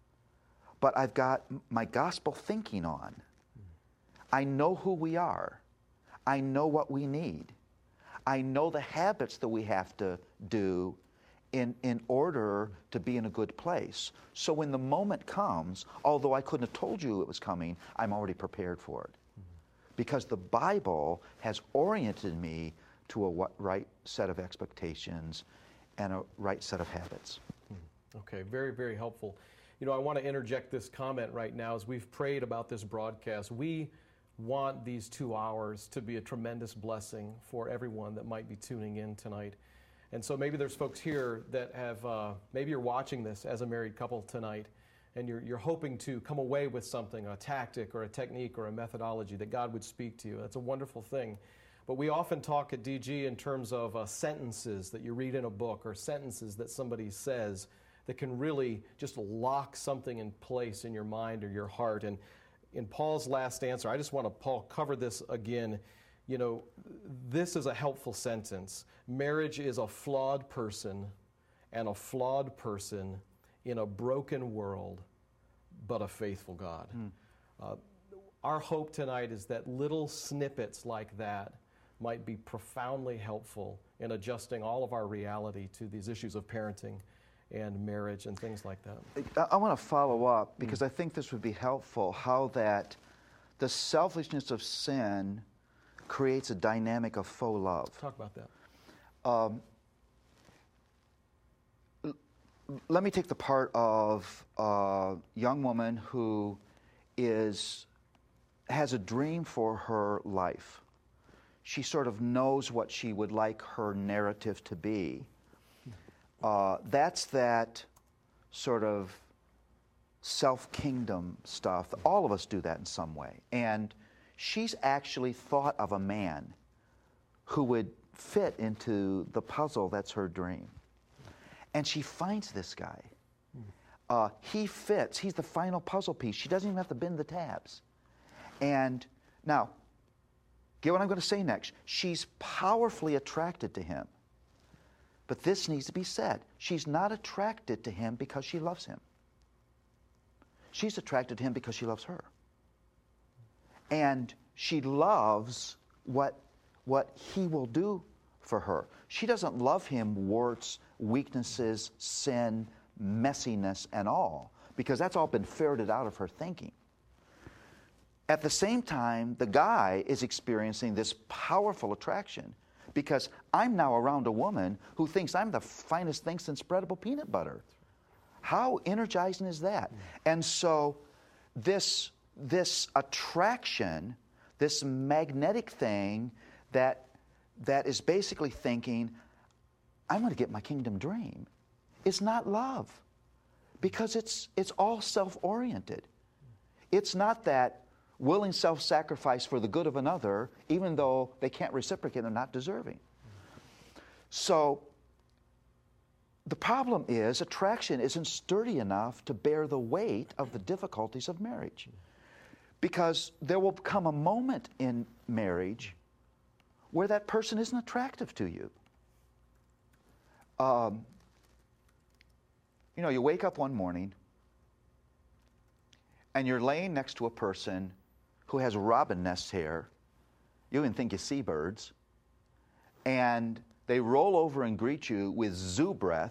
but I've got my gospel thinking on. Hmm. I know who we are. I know what we need. I know the habits that we have to do in, in order to be in a good place. So when the moment comes, although I couldn't have told you it was coming, I'm already prepared for it. Mm-hmm. Because the Bible has oriented me to a right set of expectations and a right set of habits. Okay, very, very helpful. You know, I want to interject this comment right now. As we've prayed about this broadcast, we want these two hours to be a tremendous blessing for everyone that might be tuning in tonight. And so maybe there's folks here that have, uh, maybe you're watching this as a married couple tonight, and you're, you're hoping to come away with something, a tactic or a technique or a methodology that God would speak to you. That's a wonderful thing. But we often talk at D G in terms of uh, sentences that you read in a book or sentences that somebody says that can really just lock something in place in your mind or your heart. And in Paul's last answer, I just want to, Paul, cover this again. You know, this is a helpful sentence. Marriage is a flawed person and a flawed person in a broken world, but a faithful God. Mm. Uh, our hope tonight is that little snippets like that might be profoundly helpful in adjusting all of our reality to these issues of parenting and marriage and things like that. I, I want to follow up because mm. I think this would be helpful, how that the selfishness of sin creates a dynamic of faux love. Talk about that. Um, l- let me take the part of a young woman who is has a dream for her life. She sort of knows what she would like her narrative to be. Uh, that's that sort of self-kingdom stuff. All of us do that in some way. And she's actually thought of a man who would fit into the puzzle that's her dream. And she finds this guy. Uh, he fits. He's the final puzzle piece. She doesn't even have to bend the tabs. And now, get what I'm going to say next. She's powerfully attracted to him. But this needs to be said. She's not attracted to him because she loves him. She's attracted to him because she loves her. And she loves what, what he will do for her. She doesn't love him warts, weaknesses, sin, messiness, and all, because that's all been ferreted out of her thinking. At the same time, the guy is experiencing this powerful attraction because I'm now around a woman who thinks I'm the finest thing since spreadable peanut butter. How energizing is that? And so this, this attraction, this magnetic thing that, that is basically thinking, I'm going to get my kingdom dream, is not love, because it's, it's all self-oriented. It's not that willing self-sacrifice for the good of another, even though they can't reciprocate, they're not deserving. So the problem is attraction isn't sturdy enough to bear the weight of the difficulties of marriage. Because there will come a moment in marriage where that person isn't attractive to you. Um, you know, you wake up one morning and you're laying next to a person who has robin nest hair. You even think you see birds. And they roll over and greet you with zoo breath.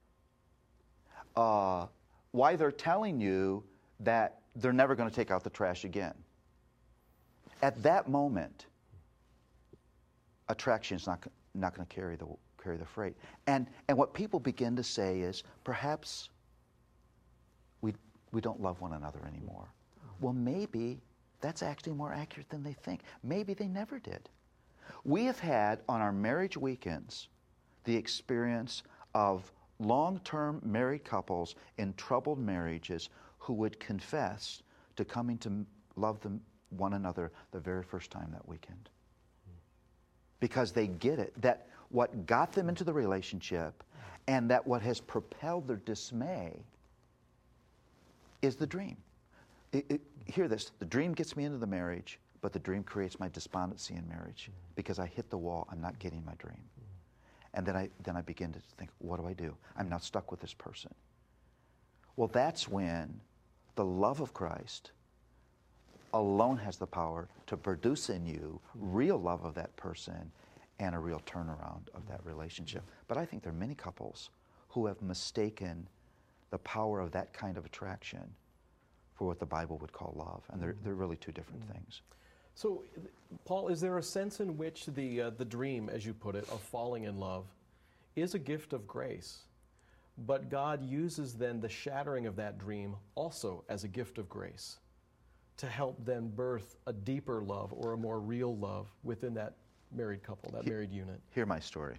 Uh, why they're telling you that they're never going to take out the trash again. At that moment, attraction is not, not going to carry the, carry the freight. And, and what people begin to say is, perhaps we, we don't love one another anymore. Well, maybe that's actually more accurate than they think. Maybe they never did. We have had on our marriage weekends the experience of long-term married couples in troubled marriages who would confess to coming to love them, one another the very first time that weekend. Because they get it, that what got them into the relationship and that what has propelled their dismay is the dream. It, it, hear this, the dream gets me into the marriage, but the dream creates my despondency in marriage because I hit the wall, I'm not getting my dream. And then I, then I begin to think, what do I do? I'm not stuck with this person. Well, that's when the love of Christ alone has the power to produce in you real love of that person and a real turnaround of that relationship. But I think there are many couples who have mistaken the power of that kind of attraction for what the Bible would call love. And they're, they're really two different mm-hmm. things. So, Paul, is there a sense in which the, uh, the dream, as you put it, of falling in love is a gift of grace, but God uses then the shattering of that dream also as a gift of grace to help then birth a deeper love or a more real love within that married couple, that married unit? Hear my story.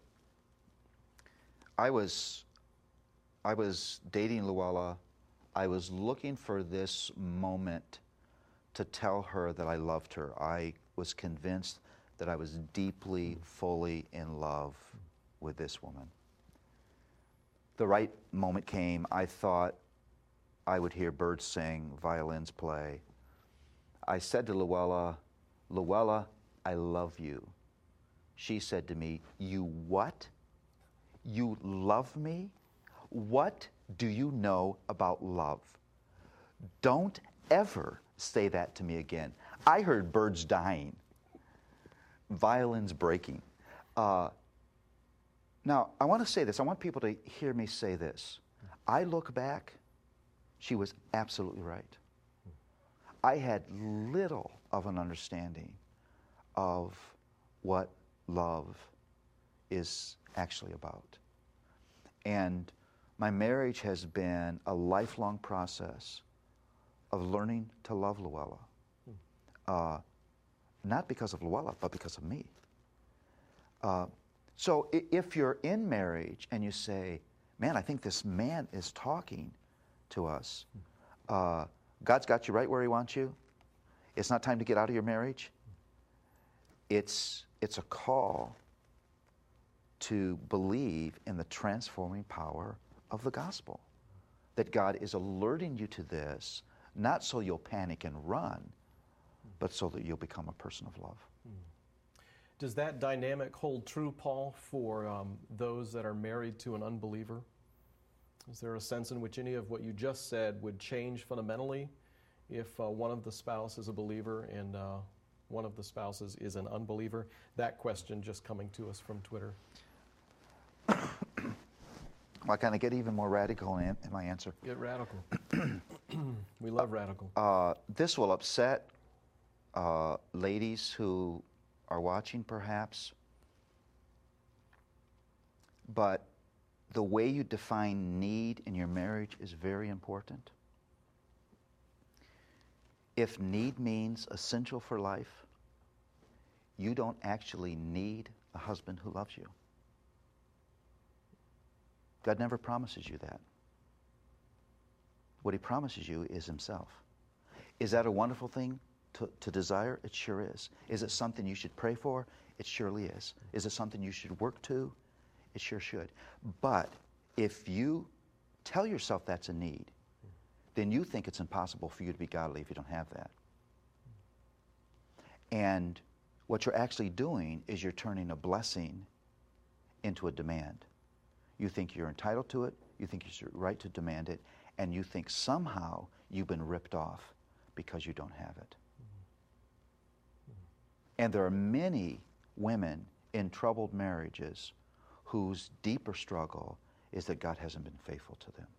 I was, I was dating Luella. I was looking for this moment to tell her that I loved her. I was convinced that I was deeply, fully in love with this woman. The right moment came. I thought I would hear birds sing, violins play. I said to Luella, Luella, I love you. She said to me, you what? You love me? What do you know about love? Don't ever say that to me again. I heard birds dying, violins breaking. Uh, now, I want to say this. I want people to hear me say this. I look back, she was absolutely right. I had little of an understanding of what love is actually about. And my marriage has been a lifelong process of learning to love Luella. Uh, not because of Luella, but because of me. Uh, so i- if you're in marriage and you say, man, I think this man is talking to us, uh, God's got you right where he wants you. It's not time to get out of your marriage. It's, it's a call to believe in the transforming power of the gospel. that God is alerting you to this, not so you'll panic and run, but so that you'll become a person of love. Does that dynamic hold true, Paul, for um, those that are married to an unbeliever? Is there a sense in which any of what you just said would change fundamentally if uh, one of the spouses is a believer and uh, one of the spouses is an unbeliever? That question just coming to us from Twitter. Well, can I get even more radical in, in my answer? Get radical. We love radical. Uh, this will upset uh, ladies who are watching, perhaps. But the way you define need in your marriage is very important. If need means essential for life, you don't actually need a husband who loves you. God never promises you that. What he promises you is himself. Is that a wonderful thing to, to desire? It sure is. Is it something you should pray for? It surely is. Is it something you should work to? It sure should. But if you tell yourself that's a need, then you think it's impossible for you to be godly if you don't have that. And what you're actually doing is you're turning a blessing into a demand. You think you're entitled to it, you think it's your right to demand it, and you think somehow you've been ripped off because you don't have it. And there are many women in troubled marriages whose deeper struggle is that God hasn't been faithful to them.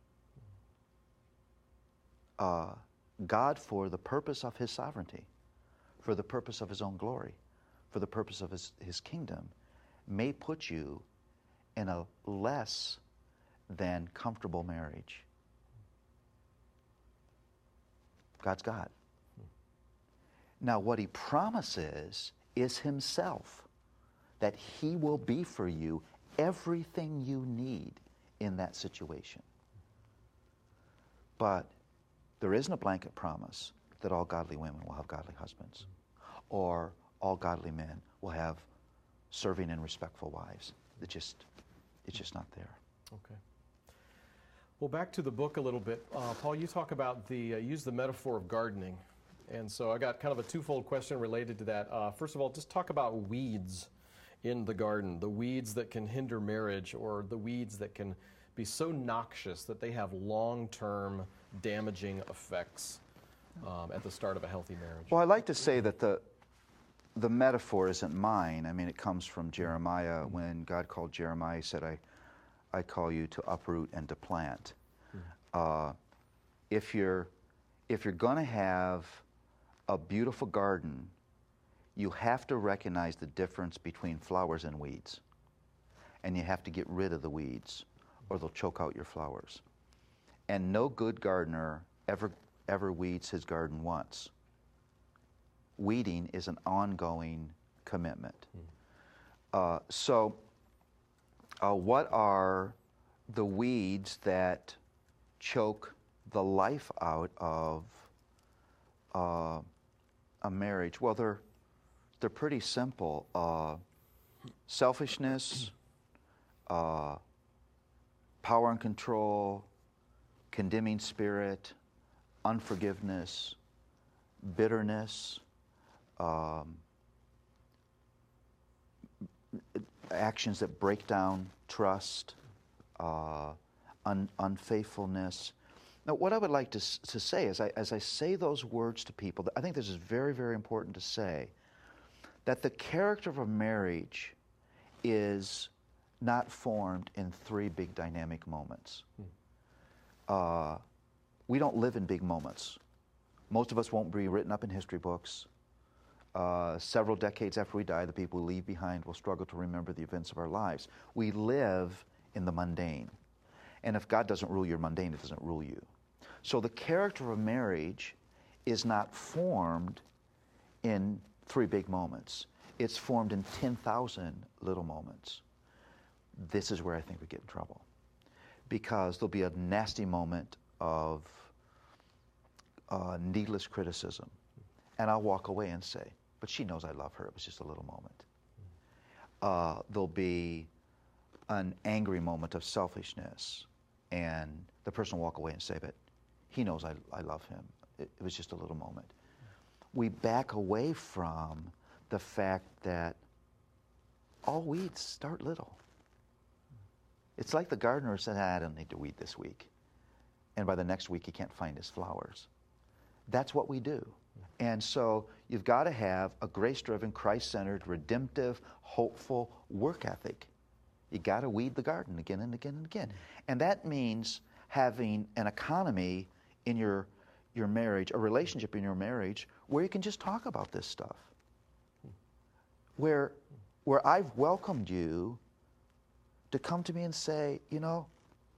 Uh, God, for the purpose of his sovereignty, for the purpose of his own glory, for the purpose of his, his kingdom, may put you in a less than comfortable marriage. God's God. Now, what he promises is himself, that he will be for you everything you need in that situation. But there isn't a blanket promise that all godly women will have godly husbands, or all godly men will have serving and respectful wives. It just, it's just not there. Okay. Well, back to the book a little bit. Uh, Paul, you talk about the, uh, use the metaphor of gardening. And so I got kind of a twofold question related to that. Uh, first of all, just talk about weeds in the garden, the weeds that can hinder marriage, or the weeds that can be so noxious that they have long-term damaging effects um, at the start of a healthy marriage. Well, I like to say that the the metaphor isn't mine. I mean, it comes from Jeremiah. Mm-hmm. When God called Jeremiah, he said, I, I call you to uproot and to plant. Mm-hmm. uh, if you're, if you're going to have a beautiful garden, you have to recognize the difference between flowers and weeds. And you have to get rid of the weeds, or they'll choke out your flowers. And no good gardener ever, ever weeds his garden once. Weeding is an ongoing commitment. Mm. Uh, so, uh, what are the weeds that choke the life out of uh, a marriage? Well, they're they're pretty simple. Uh, selfishness, uh, power and control, condemning spirit, unforgiveness, bitterness, um, actions that break down trust, uh, un- unfaithfulness. Now, what I would like to, s- to say is, I, as I say those words to people, I think this is very, very important to say, that the character of a marriage is not formed in three big dynamic moments. Hmm. Uh, we don't live in big moments. Most of us won't be written up in history books. Uh, several decades after we die, the people we leave behind will struggle to remember the events of our lives. We live in the mundane. And if God doesn't rule your mundane, it doesn't rule you. So the character of a marriage is not formed in three big moments. It's formed in ten thousand little moments. This is where I think we get in trouble. Because there'll be a nasty moment of uh, needless criticism. And I'll walk away and say, but she knows I love her. It was just a little moment. Uh, there'll be an angry moment of selfishness. and the person will walk away and say, but he knows I, I love him. It, it was just a little moment. We back away from the fact that all weeds start little. It's like the gardener said, ah, I don't need to weed this week. And by the next week, he can't find his flowers. That's what we do. And so you've got to have a grace-driven, Christ-centered, redemptive, hopeful work ethic. You got to weed the garden again and again and again. And that means having an economy in your, your marriage, a relationship in your marriage, where you can just talk about this stuff. Where, where I've welcomed you to come to me and say, you know,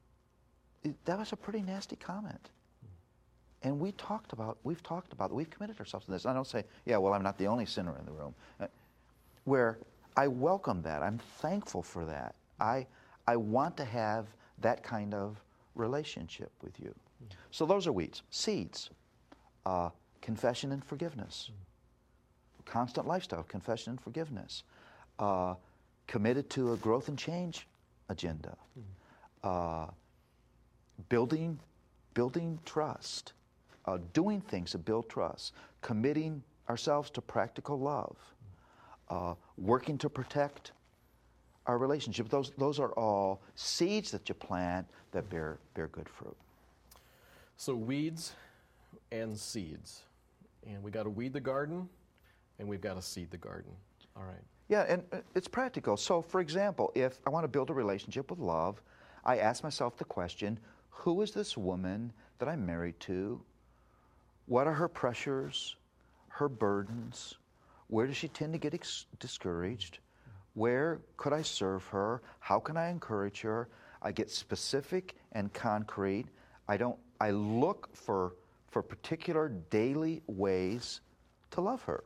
that was a pretty nasty comment. And we talked about, we've talked about, we've committed ourselves to this. I don't say, yeah, well, I'm not the only sinner in the room. Uh, where I welcome that. I'm thankful for that. I, I want to have that kind of relationship with you. Mm. So those are weeds. Seeds, uh, confession and forgiveness. Mm. Constant lifestyle, confession and forgiveness. Uh, committed to a growth and change agenda. Mm. Uh, building, building trust. Uh, doing things to build trust, committing ourselves to practical love, uh, working to protect our relationship. Those, those are all seeds that you plant that bear, bear good fruit. So weeds and seeds. And we got to weed the garden, and we've got to seed the garden. All right. Yeah, and it's practical. So, for example, if I want to build a relationship with love, I ask myself the question, who is this woman that I'm married to? What are her pressures, her burdens? Where does she tend to get ex- discouraged? Where could I serve her? How can I encourage her? I get specific and concrete. I don't. I look for for particular daily ways to love her.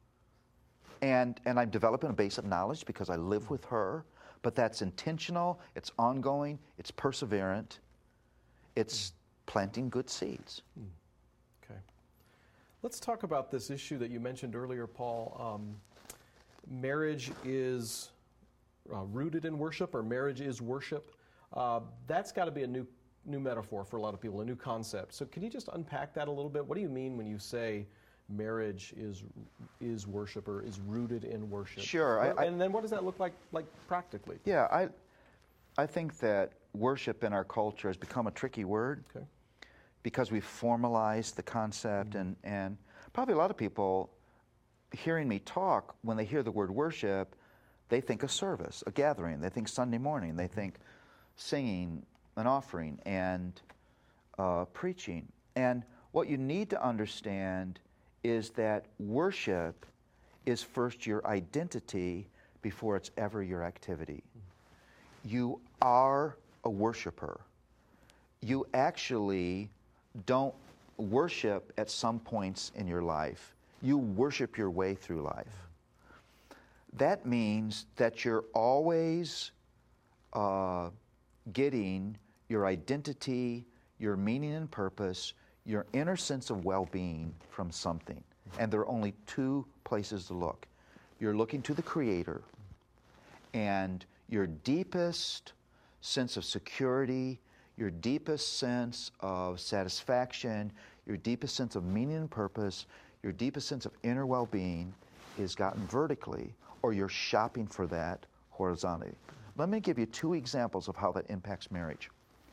And and I'm developing a base of knowledge because I live with her. But that's intentional. It's ongoing. It's perseverant. It's planting good seeds. Okay. Let's talk about this issue that you mentioned earlier, Paul. Um, marriage is uh, rooted in worship, or marriage is worship. Uh, that's got to be a new new metaphor for a lot of people, a new concept. So can you just unpack that a little bit? What do you mean when you say marriage is is worship, or is rooted in worship? Sure. Or, I, and then what does that look like, like practically? Yeah, I, I think that worship in our culture has become a tricky word. Okay. Because we've formalized the concept, mm-hmm. and, and probably a lot of people hearing me talk, when they hear the word worship, they think a service, a gathering. They think Sunday morning. They think singing, an offering, and uh, preaching. And what you need to understand is that worship is first your identity before it's ever your activity. Mm-hmm. You are a worshiper. You actually don't worship at some points in your life. You worship your way through life. That means that you're always uh, getting your identity, your meaning and purpose, your inner sense of well-being from something. And there are only two places to look. You're looking to the Creator, and your deepest sense of security, your deepest sense of satisfaction, your deepest sense of meaning and purpose, your deepest sense of inner well-being is gotten vertically, or you're shopping for that horizontally. Let me give you two examples of how that impacts marriage.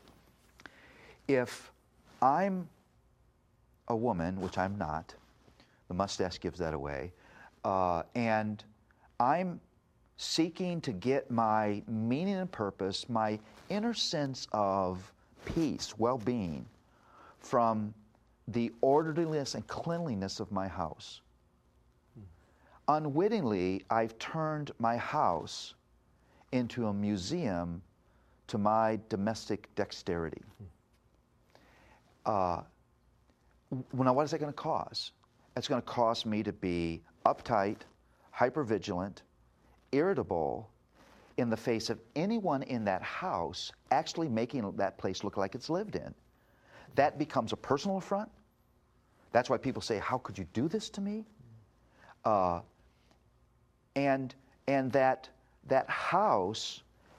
If I'm a woman, which I'm not, the mustache gives that away, uh, and I'm seeking to get my meaning and purpose, my inner sense of peace, well-being, from the orderliness and cleanliness of my house. Hmm. Unwittingly, I've turned my house into a museum to my domestic dexterity. Hmm. Uh, now, what is that going to cause? It's going to cause me to be uptight, hypervigilant, irritable in the face of anyone in that house actually making that place look like it's lived in. That becomes a personal affront. That's why people say, how could you do this to me? Uh, and and that, that house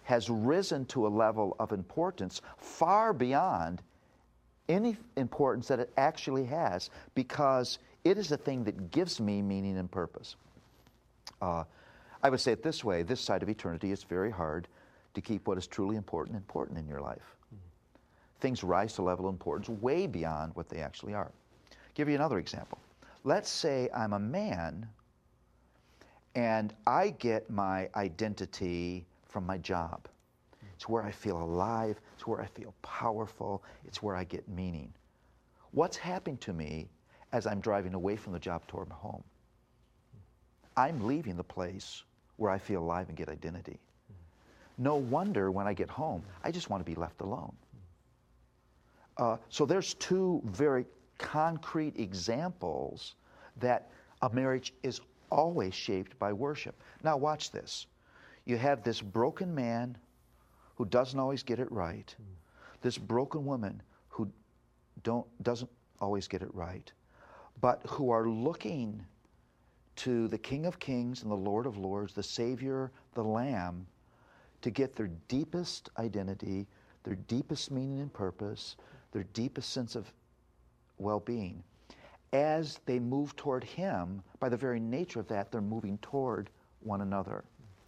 has risen to a level of importance far beyond any importance that it actually has, because it is the thing that gives me meaning and purpose. Uh, I would say it this way: this side of eternity, it's very hard to keep what is truly important important in your life. Mm-hmm. Things rise to a level of importance way beyond what they actually are. I'll give you another example. Let's say I'm a man and I get my identity from my job. It's where I feel alive, it's where I feel powerful, it's where I get meaning. What's happening to me as I'm driving away from the job toward my home? I'm leaving the place where I feel alive and get identity. No wonder when I get home, I just want to be left alone. Uh, so there's two very concrete examples that a marriage is always shaped by worship. Now watch this. You have this broken man who doesn't always get it right, this broken woman who don't, doesn't always get it right, but who are looking to the King of Kings and the Lord of Lords, the Savior, the Lamb, to get their deepest identity, their deepest meaning and purpose, their deepest sense of well-being. As they move toward Him, by the very nature of that, they're moving toward one another.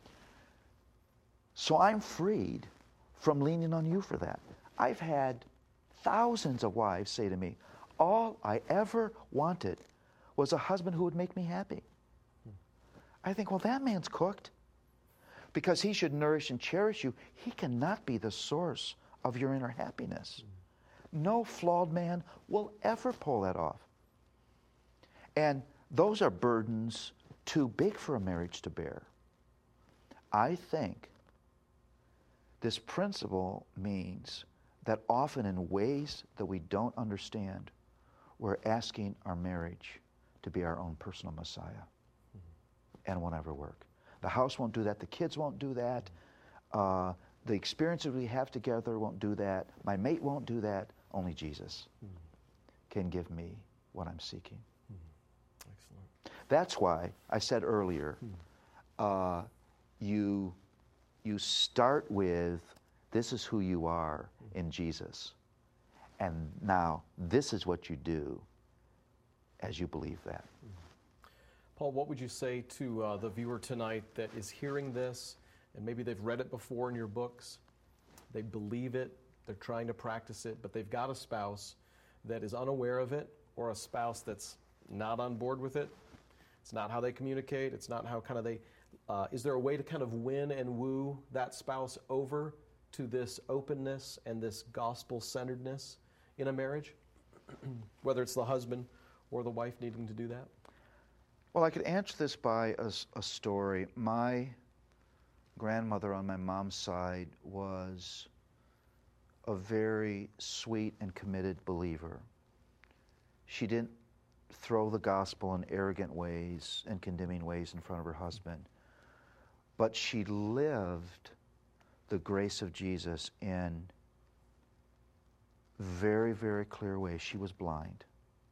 So I'm freed from leaning on you for that. I've had thousands of wives say to me, all I ever wanted was a husband who would make me happy. I think, well, that man's cooked. Because he should nourish and cherish you, he cannot be the source of your inner happiness. No flawed man will ever pull that off. And those are burdens too big for a marriage to bear. I think this principle means that often in ways that we don't understand, we're asking our marriage to be our own personal Messiah. Mm-hmm. And it won't ever work. The house won't do that. The kids won't do that. Uh, the experiences we have together won't do that. My mate won't do that. Only Jesus mm-hmm. can give me what I'm seeking. Mm-hmm. Excellent. That's why I said earlier, mm-hmm. uh, you, you start with, this is who you are mm-hmm. in Jesus. And now, this is what you do as you believe that. Mm-hmm. Paul, what would you say to uh, the viewer tonight that is hearing this, and maybe they've read it before in your books, they believe it, they're trying to practice it, but they've got a spouse that is unaware of it, or a spouse that's not on board with it? It's not how they communicate, it's not how kind of they, uh, is there a way to kind of win and woo that spouse over to this openness and this gospel-centeredness in a marriage? Whether it's the husband or the wife needing to do that? Well, I could answer this by a, a story. My grandmother on my mom's side was a very sweet and committed believer. She didn't throw the gospel in arrogant ways and condemning ways in front of her husband, but she lived the grace of Jesus in very, very clear ways. She was blind.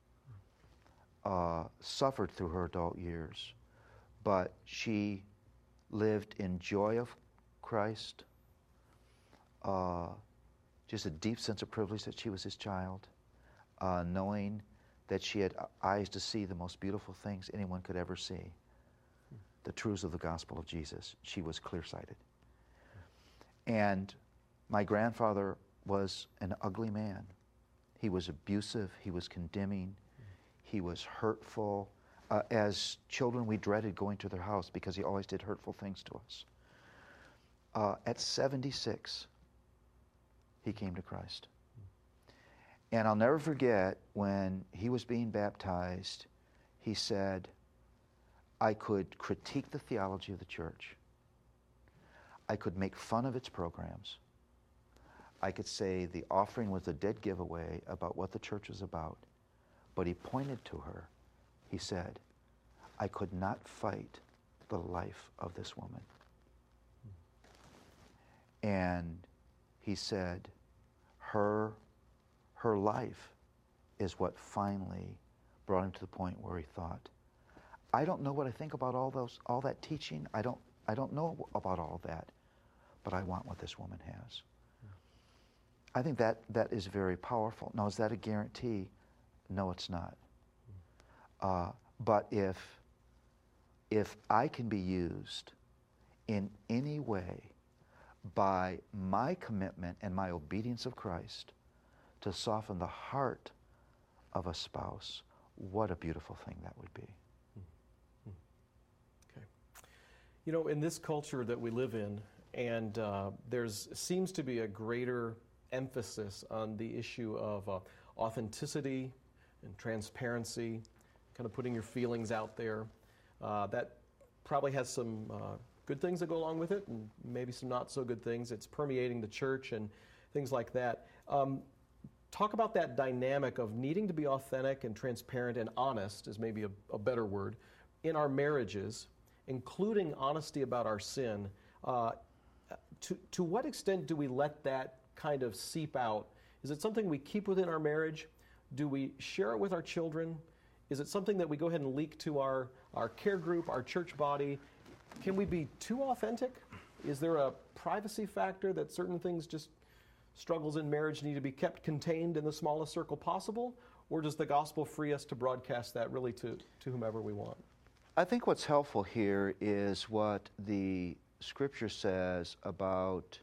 Uh, suffered through her adult years, but she lived in joy of Christ, uh, just a deep sense of privilege that she was His child, uh, knowing that she had eyes to see the most beautiful things anyone could ever see, the truths of the gospel of Jesus. She was clear-sighted. And my grandfather was an ugly man. He was abusive, he was condemning, he was hurtful. Uh, as children, we dreaded going to their house because he always did hurtful things to us. Uh, at seventy-six, he came to Christ. And I'll never forget when he was being baptized, he said, I could critique the theology of the church. I could make fun of its programs. I could say the offering was a dead giveaway about what the church was about. But he pointed to her. He said, I could not fight the life of this woman. And he said, her, her life is what finally brought him to the point where he thought, I don't know what I think about all those, all that teaching. I don't, I don't know about all that. but I want what this woman has. I think that, that is very powerful. Now, is that a guarantee? No, it's not. Uh, but if, if I can be used in any way by my commitment and my obedience of Christ to soften the heart of a spouse, what a beautiful thing that would be. Okay. You know, in this culture that we live in, and uh, there's seems to be a greater emphasis on the issue of uh, authenticity and transparency, kind of putting your feelings out there. Uh, that probably has some uh, good things that go along with it, and maybe some not so good things. It's permeating the church and things like that. Um, talk about that dynamic of needing to be authentic and transparent and honest, is maybe a, a better word, in our marriages, including honesty about our sin. Uh, to, to what extent do we let that kind of seep out? Is it something we keep within our marriage? Do we share it with our children? Is it something that we go ahead and leak to our, our care group, our church body? Can we be too authentic? Is there a privacy factor that certain things, just struggles in marriage, need to be kept contained in the smallest circle possible? Or does the gospel free us to broadcast that really to, to whomever we want? I think what's helpful here is what the Scripture says about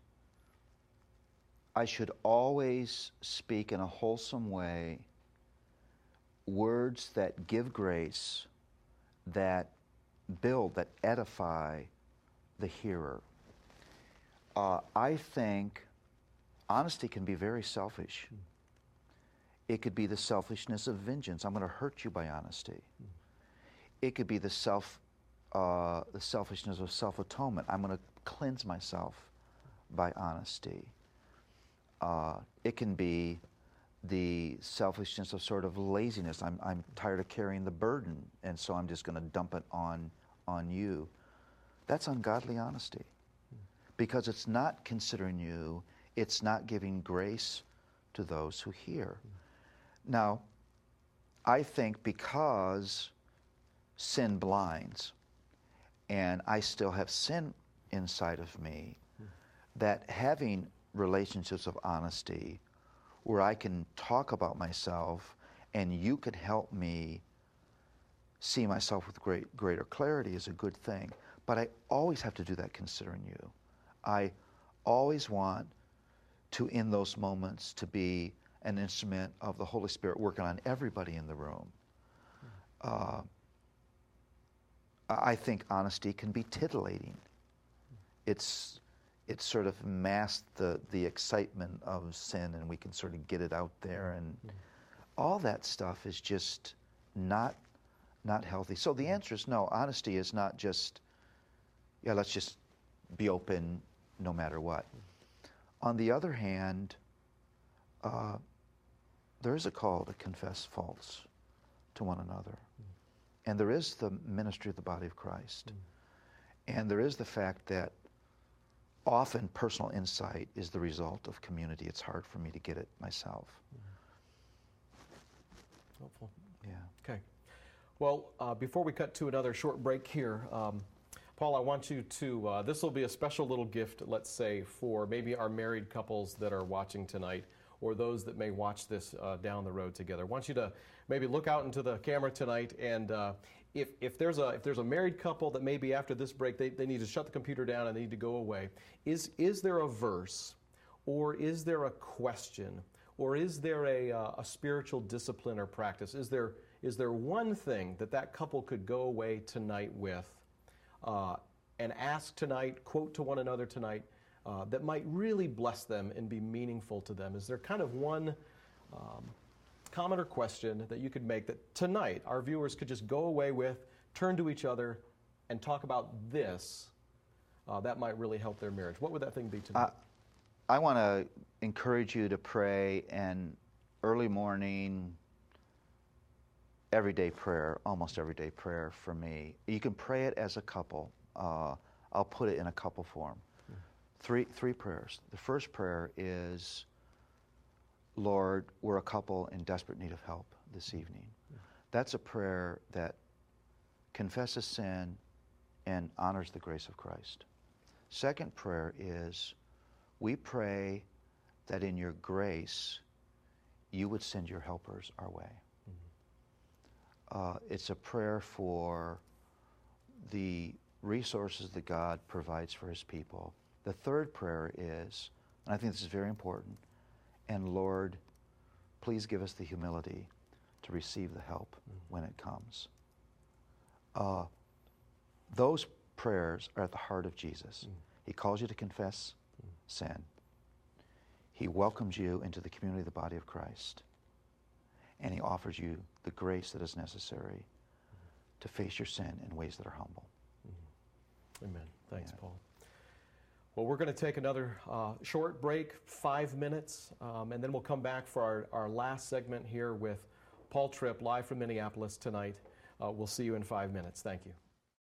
I should always speak in a wholesome way words that give grace, that build, that edify the hearer. Uh, I think honesty can be very selfish. Mm. It could be the selfishness of vengeance. I'm going to hurt you by honesty. Mm. It could be the self, uh, the selfishness of self-atonement. I'm going to cleanse myself by honesty. Uh, it can be the selfishness of sort of laziness. I'm, I'm tired of carrying the burden, and so I'm just going to dump it on, on you. That's ungodly honesty, because it's not considering you, it's not giving grace to those who hear. Now, I think because sin blinds, and I still have sin inside of me, that having relationships of honesty where I can talk about myself and you can help me see myself with great greater clarity is a good thing. But I always have to do that considering you. I always want to, in those moments, to be an instrument of the Holy Spirit working on everybody in the room. Uh, I think honesty can be titillating. It's It sort of masks the, the excitement of sin, and we can sort of get it out there, and mm-hmm. all that stuff is just not not healthy. So the answer is no. Honesty is not just, yeah, let's just be open no matter what. Mm-hmm. On the other hand, uh, there is a call to confess faults to one another. Mm-hmm. And there is the ministry of the body of Christ. Mm-hmm. And there is the fact that often personal insight is the result of community. It's hard for me to get it myself. Mm-hmm. Helpful. Yeah. Okay. Well, uh, before we cut to another short break here, um, Paul, I want you to, uh, this will be a special little gift, let's say, for maybe our married couples that are watching tonight, or those that may watch this uh, down the road together. I want you to maybe look out into the camera tonight, and uh, if, if, there's a, if there's a married couple that maybe after this break they, they need to shut the computer down and they need to go away, is, is there a verse, or is there a question, or is there a, uh, a spiritual discipline or practice? Is there, is there one thing that that couple could go away tonight with uh, and ask tonight, quote to one another tonight, uh, that might really bless them and be meaningful to them? Is there kind of one um, comment or question that you could make that tonight our viewers could just go away with, turn to each other, and talk about this uh, that might really help their marriage? What would that thing be tonight? Uh, I want to encourage you to pray an early morning, everyday prayer, almost everyday prayer for me. You can pray it as a couple. Uh, I'll put it in a couple form. Mm. Three, three prayers. The first prayer is, Lord, we're a couple in desperate need of help this evening. Mm. That's a prayer that confesses sin and honors the grace of Christ. Second prayer is, we pray that in your grace, you would send your helpers our way. Mm-hmm. uh, it's a prayer for the resources that God provides for his people. The third prayer is, and I think this is very important, and Lord, please give us the humility to receive the help mm-hmm. when it comes. Uh, those prayers are at the heart of Jesus. Mm-hmm. He calls you to confess mm-hmm. sin. He welcomes you into the community of the body of Christ. And he offers you the grace that is necessary mm-hmm. to face your sin in ways that are humble. Mm-hmm. Amen. Thanks, yeah. Paul. Well, we're going to take another uh, short break, five minutes, um, and then we'll come back for our, our last segment here with Paul Tripp, live from Minneapolis tonight. Uh, we'll see you in five minutes. Thank you.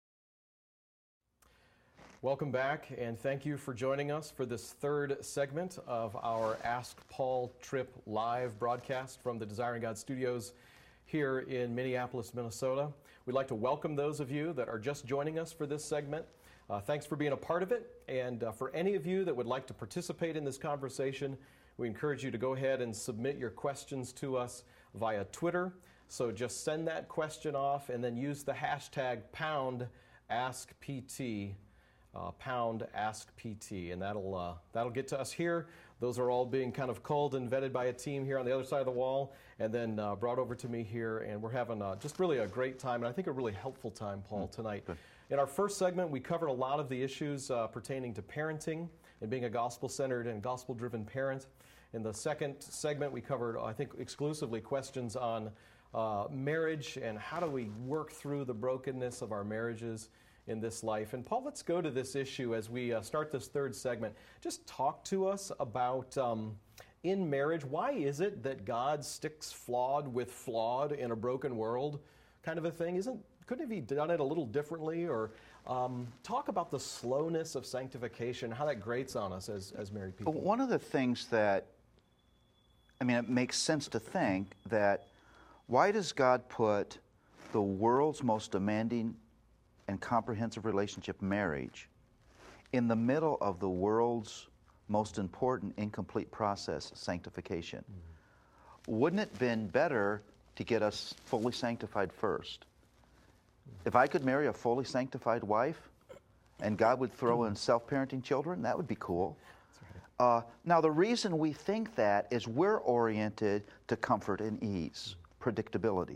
Welcome back, and thank you for joining us for this third segment of our Ask Paul Tripp live broadcast from the Desiring God Studios here in Minneapolis, Minnesota. We'd like to welcome those of you that are just joining us for this segment. Uh, thanks for being a part of it, and uh, for any of you that would like to participate in this conversation, we encourage you to go ahead and submit your questions to us via Twitter. So just send that question off and then use the hashtag pound AskPT. Uh, pound Ask P T, and that'll uh, that'll get to us here. Those are all being kind of culled and vetted by a team here on the other side of the wall, and then uh, brought over to me here, and we're having uh, just really a great time, and I think a really helpful time, Paul, mm, tonight. Good. In our first segment, we covered a lot of the issues uh, pertaining to parenting and being a gospel-centered and gospel-driven parent. In the second segment, we covered, I think, exclusively questions on uh, marriage and how do we work through the brokenness of our marriages in this life. And Paul, let's go to this issue as we uh, start this third segment. Just talk to us about, um, in marriage, why is it that God sticks flawed with flawed in a broken world kind of a thing? Isn't, couldn't he have done it a little differently? Or um, talk about the slowness of sanctification, how that grates on us as, as married people. One of the things that, I mean, it makes sense to think that why does God put the world's most demanding and comprehensive relationship, marriage, in the middle of the world's most important incomplete process, sanctification? Mm-hmm. Wouldn't it have been better to get us fully sanctified first? Mm-hmm. If I could marry a fully sanctified wife and God would throw mm-hmm. in self-parenting children, that would be cool. That's right. Uh, now, the reason we think that is we're oriented to comfort and ease, mm-hmm. predictability.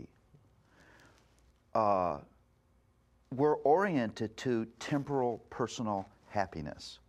Uh, We're oriented to temporal, personal happiness.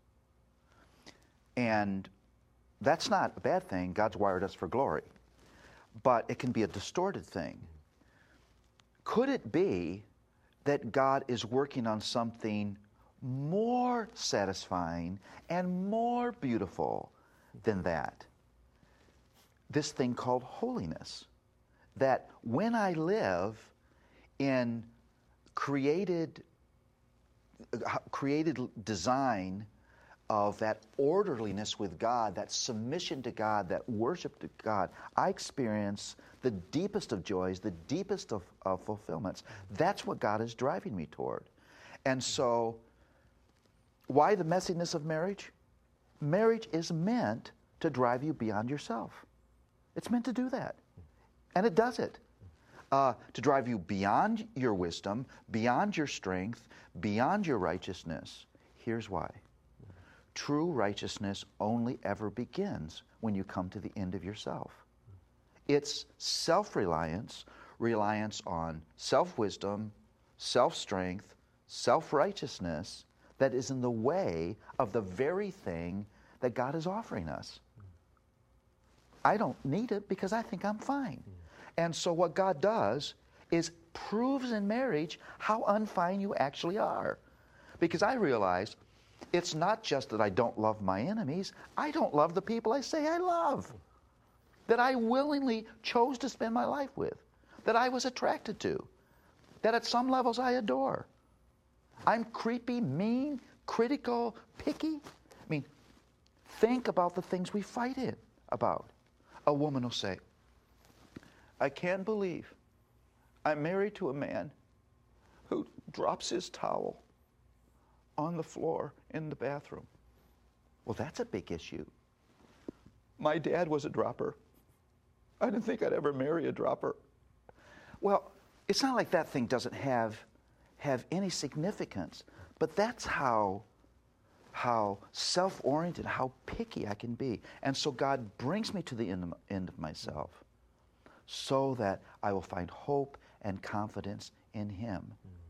And that's not a bad thing. God's wired us for glory. But it can be a distorted thing. Could it be that God is working on something more satisfying and more beautiful than that? This thing called holiness. That when I live in created created design of that orderliness with God, that submission to God, that worship to God, I experience the deepest of joys, the deepest of, of fulfillments. That's what God is driving me toward. And so, why the messiness of marriage? Marriage is meant to drive you beyond yourself. It's meant to do that. And it does it. Uh, to drive you beyond your wisdom, beyond your strength, beyond your righteousness. Here's why. True righteousness only ever begins when you come to the end of yourself. It's self-reliance, reliance on self-wisdom, self-strength, self-righteousness that is in the way of the very thing that God is offering us. I don't need it because I think I'm fine. And so what God does is proves in marriage how unfine you actually are. Because I realize it's not just that I don't love my enemies, I don't love the people I say I love. That I willingly chose to spend my life with. That I was attracted to. That at some levels I adore. I'm creepy, mean, critical, picky. I mean, think about the things we fight in about. A woman will say, I can't believe I'm married to a man who drops his towel on the floor in the bathroom. Well, that's a big issue. My dad was a dropper. I didn't think I'd ever marry a dropper. Well, it's not like that thing doesn't have, have any significance, but that's how, how self-oriented, how picky I can be. And so God brings me to the end of, end of myself so that I will find hope and confidence in Him.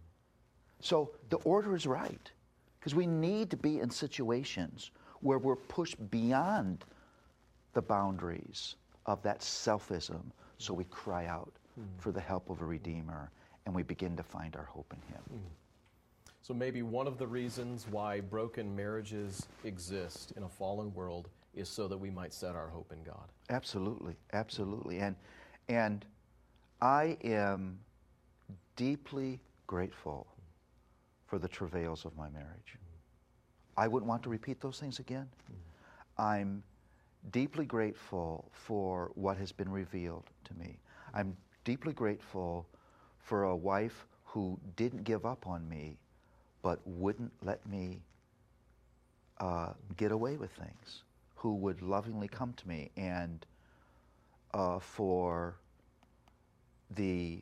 So the order is right, because we need to be in situations where we're pushed beyond the boundaries of that selfism, so we cry out mm. for the help of a Redeemer, and we begin to find our hope in Him. Mm. So maybe one of the reasons why broken marriages exist in a fallen world is so that we might set our hope in God. Absolutely, absolutely. And, and I am deeply grateful for the travails of my marriage. I wouldn't want to repeat those things again. Mm. I'm deeply grateful for what has been revealed to me. I'm deeply grateful for a wife who didn't give up on me, but wouldn't let me uh, get away with things, who would lovingly come to me, and uh, for the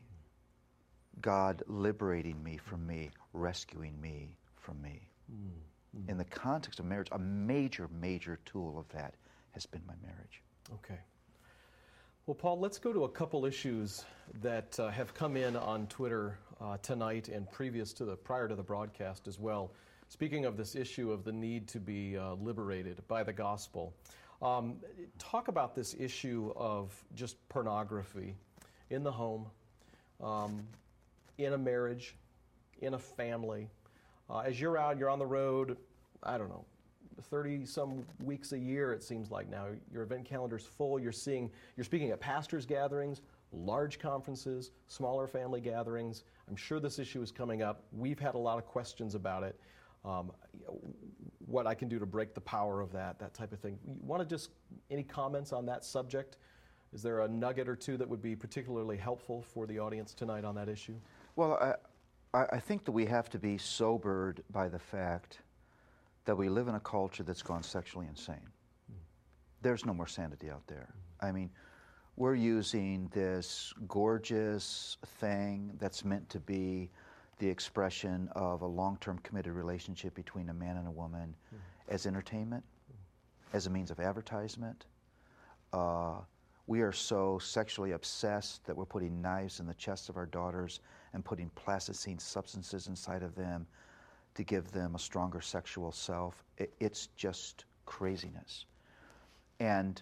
God liberating me from me, rescuing me from me. Mm-hmm. In the context of marriage, a major, major tool of that has been my marriage. Okay. Well, Paul, let's go to a couple issues that uh, have come in on Twitter uh, tonight and previous to the prior to the broadcast as well. Speaking of this issue of the need to be uh, liberated by the gospel, um, talk about this issue of just pornography in the home, um, in a marriage, in a family. Uh, as you're out, you're on the road, I don't know, thirty-some weeks a year, it seems like now. Your event calendar's full. You're seeing, you're speaking at pastors' gatherings, large conferences, smaller family gatherings. I'm sure this issue is coming up. We've had a lot of questions about it. Um, what I can do to break the power of that, that type of thing. You want to just, any comments on that subject? Is there a nugget or two that would be particularly helpful for the audience tonight on that issue? Well, I, I think that we have to be sobered by the fact that we live in a culture that's gone sexually insane. Mm. There's no more sanity out there. Mm. I mean, we're using this gorgeous thing that's meant to be the expression of a long-term committed relationship between a man and a woman mm. as entertainment, mm. as a means of advertisement. Uh, we are so sexually obsessed that we're putting knives in the chests of our daughters and putting plasticine substances inside of them to give them a stronger sexual self. It, it's just craziness. And,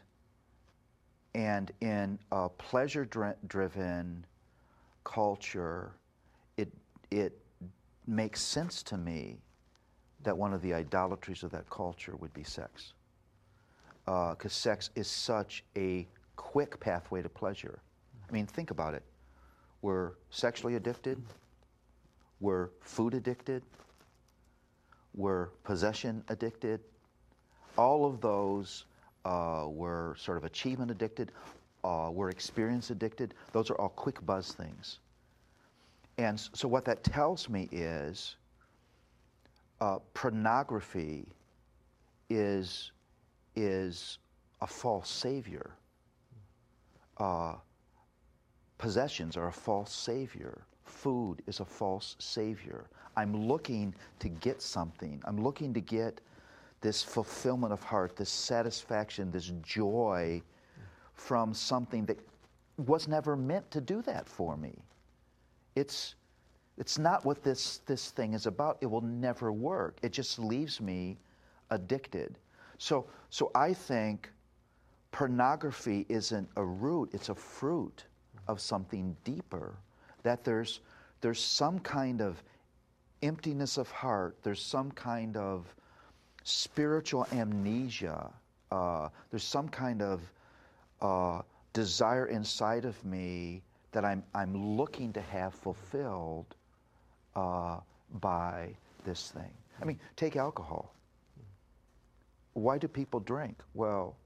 and in a pleasure-driven culture, it, it makes sense to me that one of the idolatries of that culture would be sex. Because uh, sex is such a quick pathway to pleasure. I mean, think about it. We're sexually addicted. We're food addicted. We're possession addicted. All of those uh, were sort of achievement addicted. Uh, we're experience addicted. Those are all quick buzz things. And so what that tells me is uh, pornography is, is a false savior. Uh, possessions are a false savior. Food is a false savior. I'm looking to get something. I'm looking to get this fulfillment of heart, this satisfaction, this joy from something that was never meant to do that for me. It's, it's not what this, this thing is about. It will never work. It just leaves me addicted. So, so I think pornography isn't a root, it's a fruit of something deeper. That there's, there's some kind of emptiness of heart, there's some kind of spiritual amnesia, uh, there's some kind of uh, desire inside of me that I'm, I'm looking to have fulfilled uh, by this thing. I mean, take alcohol. Why do people drink? Well,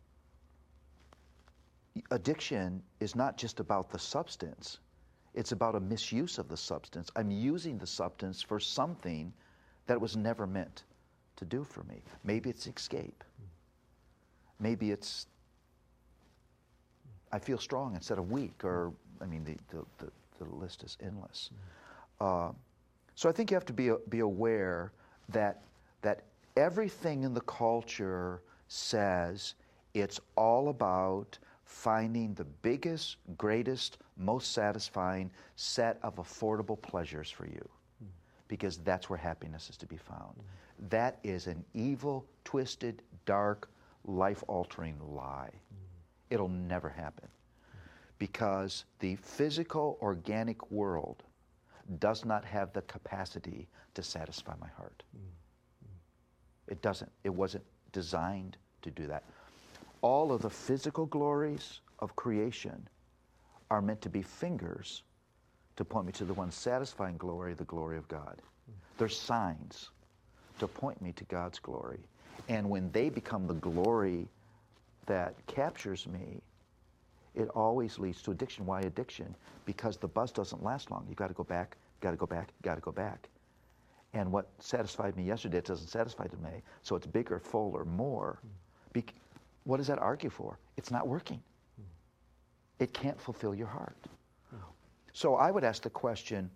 addiction is not just about the substance. It's about a misuse of the substance. I'm using the substance for something that was never meant to do for me. Maybe it's escape. Maybe it's I feel strong instead of weak, or, I mean, the, the, the, the list is endless. Uh, so I think you have to be, be aware that, that everything in the culture says it's all about finding the biggest, greatest, most satisfying set of affordable pleasures for you, because that's where happiness is to be found. That is an evil, twisted, dark, life-altering lie. It'll never happen, because the physical, organic world does not have the capacity to satisfy my heart. It doesn't. It wasn't designed to do that. All of the physical glories of creation are meant to be fingers to point me to the one satisfying glory, the glory of God. They're signs to point me to God's glory. And when they become the glory that captures me, it always leads to addiction. Why addiction? Because the buzz doesn't last long. You've got to go back, got to go back, got to go back. And what satisfied me yesterday, it doesn't satisfy today. So it's bigger, fuller, more. Be- what does that argue for? It's not working. It can't fulfill your heart. So I would ask the question,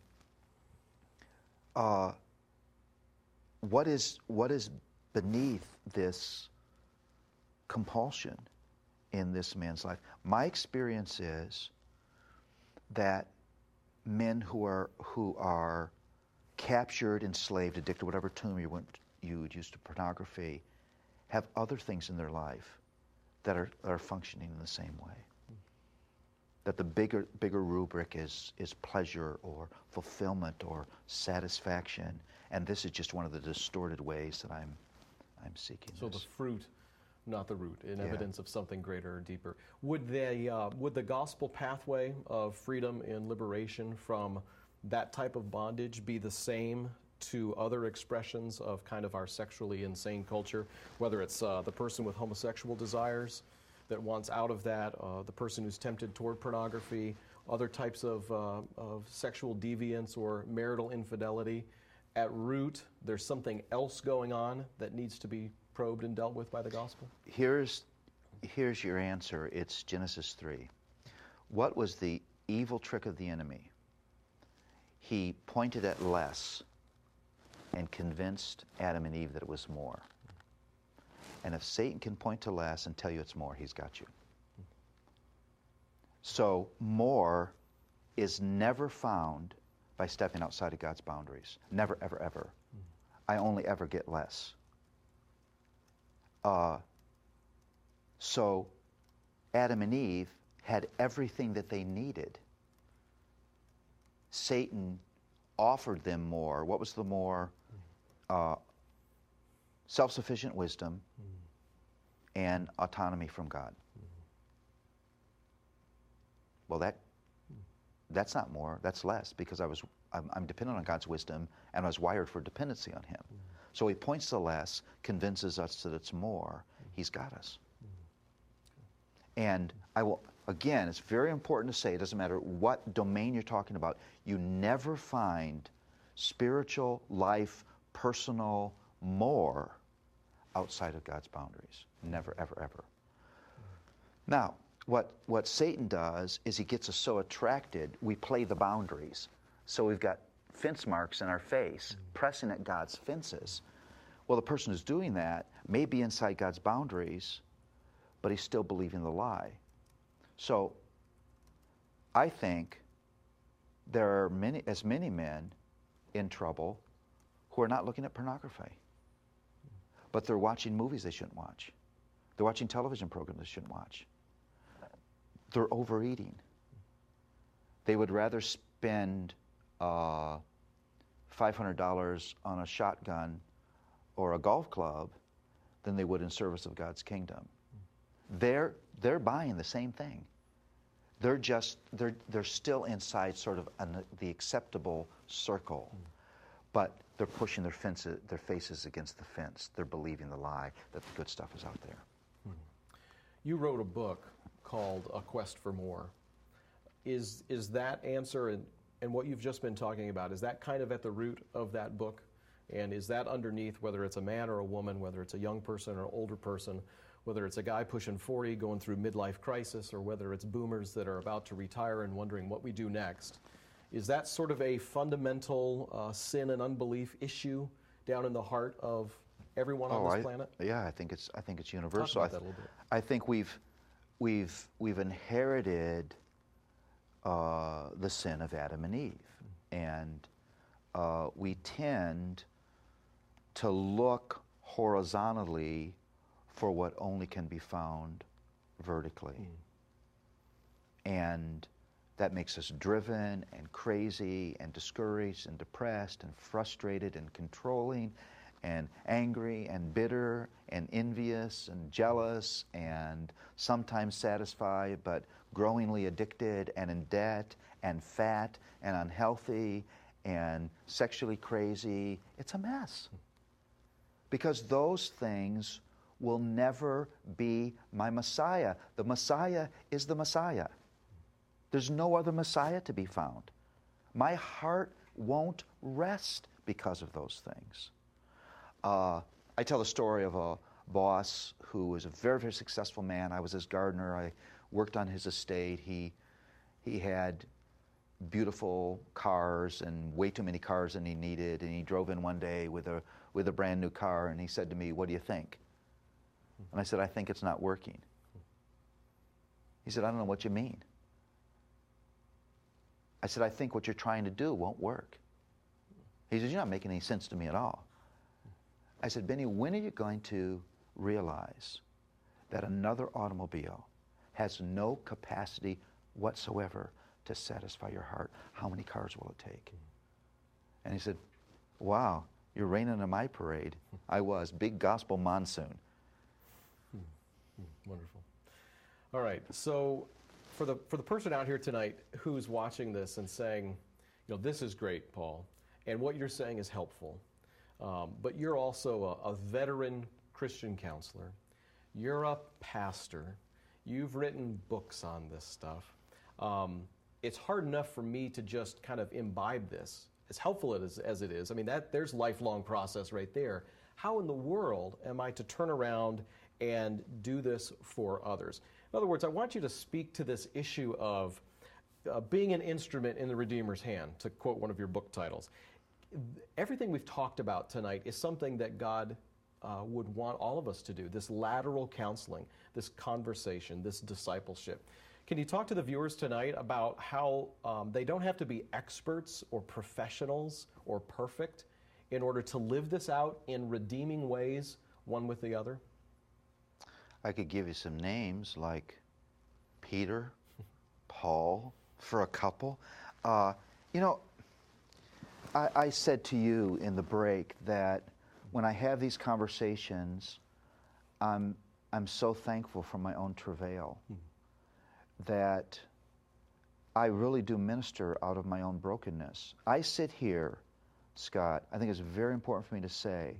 uh, what is what is beneath this compulsion in this man's life? My experience is that men who are who are captured, enslaved, addicted, whatever term you went you would use to pornography, have other things in their life that are are functioning in the same way. That the bigger bigger rubric is is pleasure or fulfillment or satisfaction, and this is just one of the distorted ways that I'm I'm seeking. So this. the fruit, not the root, in Yeah. evidence of something greater or deeper. Would they uh, would the gospel pathway of freedom and liberation from that type of bondage be the same to other expressions of kind of our sexually insane culture, whether it's uh, the person with homosexual desires that wants out of that, uh, the person who's tempted toward pornography, other types of, uh, of sexual deviance or marital infidelity? At root, there's something else going on that needs to be probed and dealt with by the gospel? Here's, here's your answer. It's Genesis three. What was the evil trick of the enemy? He pointed at less and convinced Adam and Eve that it was more. And if Satan can point to less and tell you it's more, he's got you. So more is never found by stepping outside of God's boundaries. Never, ever, ever. I only ever get less. Uh, so Adam and Eve had everything that they needed. Satan offered them more. What was the more? Uh, self-sufficient wisdom and autonomy from God. Well, that that's not more, that's less, because I was I'm, I'm dependent on God's wisdom, and I was wired for dependency on Him. So He points to less, convinces us that it's more. He's got us. And I will, again, it's very important to say, it doesn't matter what domain you're talking about, you never find spiritual, life, personal more outside of God's boundaries. Never, ever, ever. Now, what, what Satan does is he gets us so attracted, we play the boundaries. So we've got fence marks in our face, pressing at God's fences. Well, the person who's doing that may be inside God's boundaries, but he's still believing the lie. So I think there are many, as many men in trouble who are not looking at pornography, but they're watching movies they shouldn't watch. They're watching television programs they shouldn't watch. They're overeating. They would rather spend uh, five hundred dollars on a shotgun or a golf club than they would in service of God's kingdom. They're, they're buying the same thing. They're just, they're, they're still inside sort of an, the acceptable circle, mm. but they're pushing their, fences, their faces against the fence. They're believing the lie that the good stuff is out there. Mm. You wrote a book called A Quest for More. Is, is that answer and, and what you've just been talking about, is that kind of at the root of that book? And is that underneath, whether it's a man or a woman, whether it's a young person or an older person, whether it's a guy pushing forty going through midlife crisis, or whether it's boomers that are about to retire and wondering what we do next, is that sort of a fundamental uh, sin and unbelief issue down in the heart of everyone on Oh, this I- planet? Yeah, I think it's I think it's Talk universal. about I, that a th- little bit. I think we've we've we've inherited uh, the sin of Adam and Eve, and uh, we tend to look horizontally for what only can be found vertically, and that makes us driven and crazy and discouraged and depressed and frustrated and controlling and angry and bitter and envious and jealous and sometimes satisfied but growingly addicted and in debt and fat and unhealthy and sexually crazy. It's a mess. Because those things will never be my Messiah. The Messiah is the Messiah. There's no other Messiah to be found. My heart won't rest because of those things. Uh, I tell the story of a boss who was a very, very successful man. I was his gardener. I worked on his estate. He, he had beautiful cars and way too many cars than he needed. And he drove in one day with a, with a brand new car, and he said to me, "What do you think?" And I said, "I think it's not working." He said, "I don't know what you mean." I said, "I think what you're trying to do won't work." He says, "You're not making any sense to me at all." I said, "Benny, when are you going to realize that another automobile has no capacity whatsoever to satisfy your heart? How many cars will it take?" And he said, "Wow, you're raining on my parade." I was. Big gospel monsoon. Wonderful. All right, so for the for the person out here tonight who's watching this and saying, you know, this is great, Paul, and what you're saying is helpful, um, but you're also a, a veteran Christian counselor. You're a pastor. You've written books on this stuff. Um, it's hard enough for me to just kind of imbibe this, as helpful as, as it is. I mean, that there's lifelong process right there. How in the world am I to turn around and do this for others? In other words, I want you to speak to this issue of uh, being an instrument in the Redeemer's hand, to quote one of your book titles. Everything we've talked about tonight is something that God uh, would want all of us to do, this lateral counseling, this conversation, this discipleship. Can you talk to the viewers tonight about how um, they don't have to be experts or professionals or perfect in order to live this out in redeeming ways, one with the other? I could give you some names like Peter, Paul, for a couple. Uh, you know, I, I said to you in the break that when I have these conversations, I'm, I'm so thankful for my own travail, mm-hmm. that I really do minister out of my own brokenness. I sit here, Scott, I think it's very important for me to say,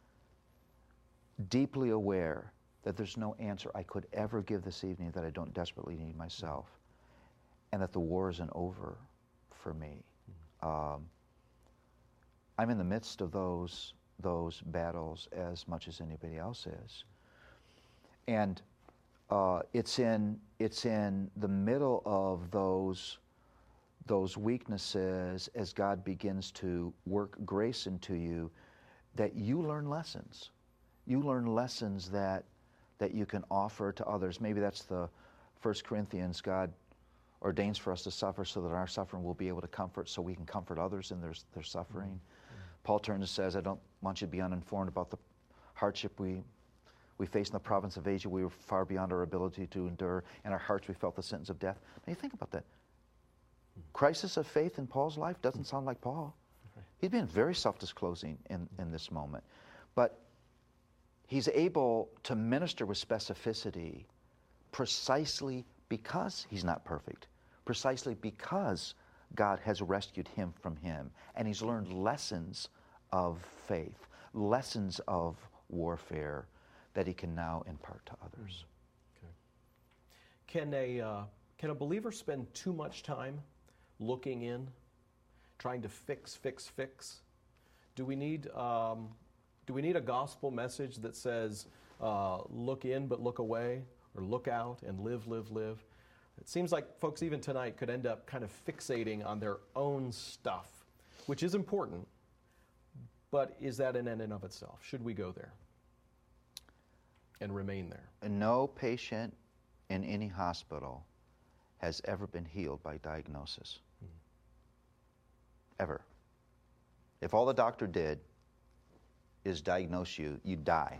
deeply aware that there's no answer I could ever give this evening that I don't desperately need myself, and that the war isn't over for me. Mm-hmm. Um, I'm in the midst of those those battles as much as anybody else is, and uh, it's in it's in the middle of those those weaknesses, as God begins to work grace into you, that you learn lessons. You learn lessons that that you can offer to others. Maybe that's the First Corinthians, God ordains for us to suffer so that our suffering will be able to comfort, so we can comfort others in their, their suffering. Mm-hmm. Paul turns and says, "I don't want you to be uninformed about the hardship we we face in the province of Asia. We were far beyond our ability to endure. In our hearts we felt the sentence of death." Now you think about that. Mm-hmm. Crisis of faith in Paul's life doesn't sound like Paul. Okay. He's been very self-disclosing in, in this moment. But he's able to minister with specificity precisely because he's not perfect, precisely because God has rescued him from him, and he's learned lessons of faith, lessons of warfare that he can now impart to others. Okay. Can a, uh, can a believer spend too much time looking in, trying to fix, fix, fix? Do we need um, do we need a gospel message that says, uh, look in but look away, or look out and live, live, live? It seems like folks even tonight could end up kind of fixating on their own stuff, which is important, but is that an end in of itself? Should we go there and remain there? No patient in any hospital has ever been healed by diagnosis. Mm-hmm. Ever. If all the doctor did is diagnose you, you die.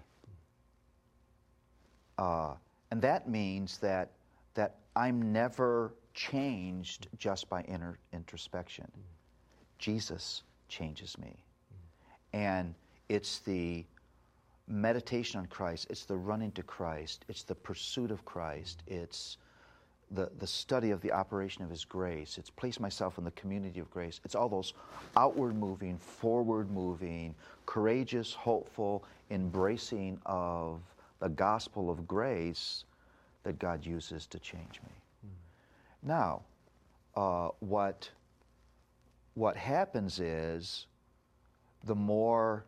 Uh, and that means that that I'm never changed just by inner introspection. Mm-hmm. Jesus changes me. Mm-hmm. And it's the meditation on Christ, it's the running to Christ, it's the pursuit of Christ, mm-hmm. it's the, the study of the operation of His grace, it's place myself in the community of grace. It's all those outward moving, forward moving, courageous, hopeful, embracing of the gospel of grace that God uses to change me. Mm-hmm. Now, uh, what, what happens is the more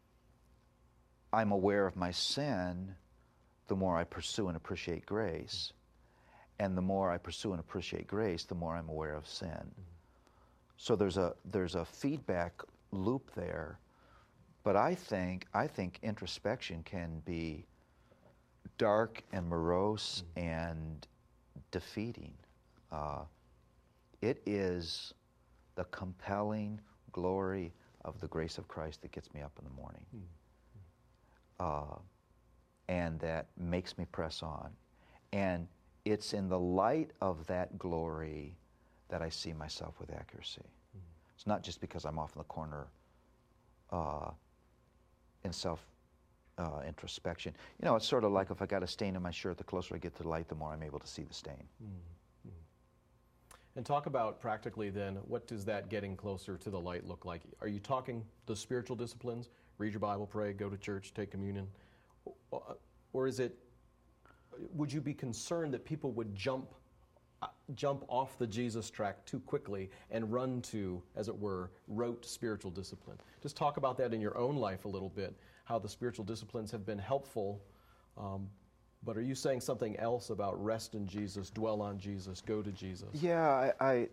I'm aware of my sin, the more I pursue and appreciate grace. And the more I pursue and appreciate grace, the more I'm aware of sin. Mm-hmm. So there's a there's a feedback loop there. But I think I think introspection can be dark and morose mm-hmm. and defeating. Uh, it is the compelling glory of the grace of Christ that gets me up in the morning. Mm-hmm. Uh, and that makes me press on. And it's in the light of that glory that I see myself with accuracy. Mm-hmm. It's not just because I'm off in the corner uh, in self uh, introspection. You know, it's sort of like if I got a stain in my shirt, the closer I get to the light, the more I'm able to see the stain. Mm-hmm. And talk about practically then, what does that getting closer to the light look like? Are you talking the spiritual disciplines? Read your Bible, pray, go to church, take communion? Or is it, would you be concerned that people would jump uh, jump off the Jesus track too quickly and run to, as it were, rote spiritual discipline? Just talk about that in your own life a little bit, how the spiritual disciplines have been helpful. Um, but are you saying something else about rest in Jesus, dwell on Jesus, go to Jesus? Yeah, I, I,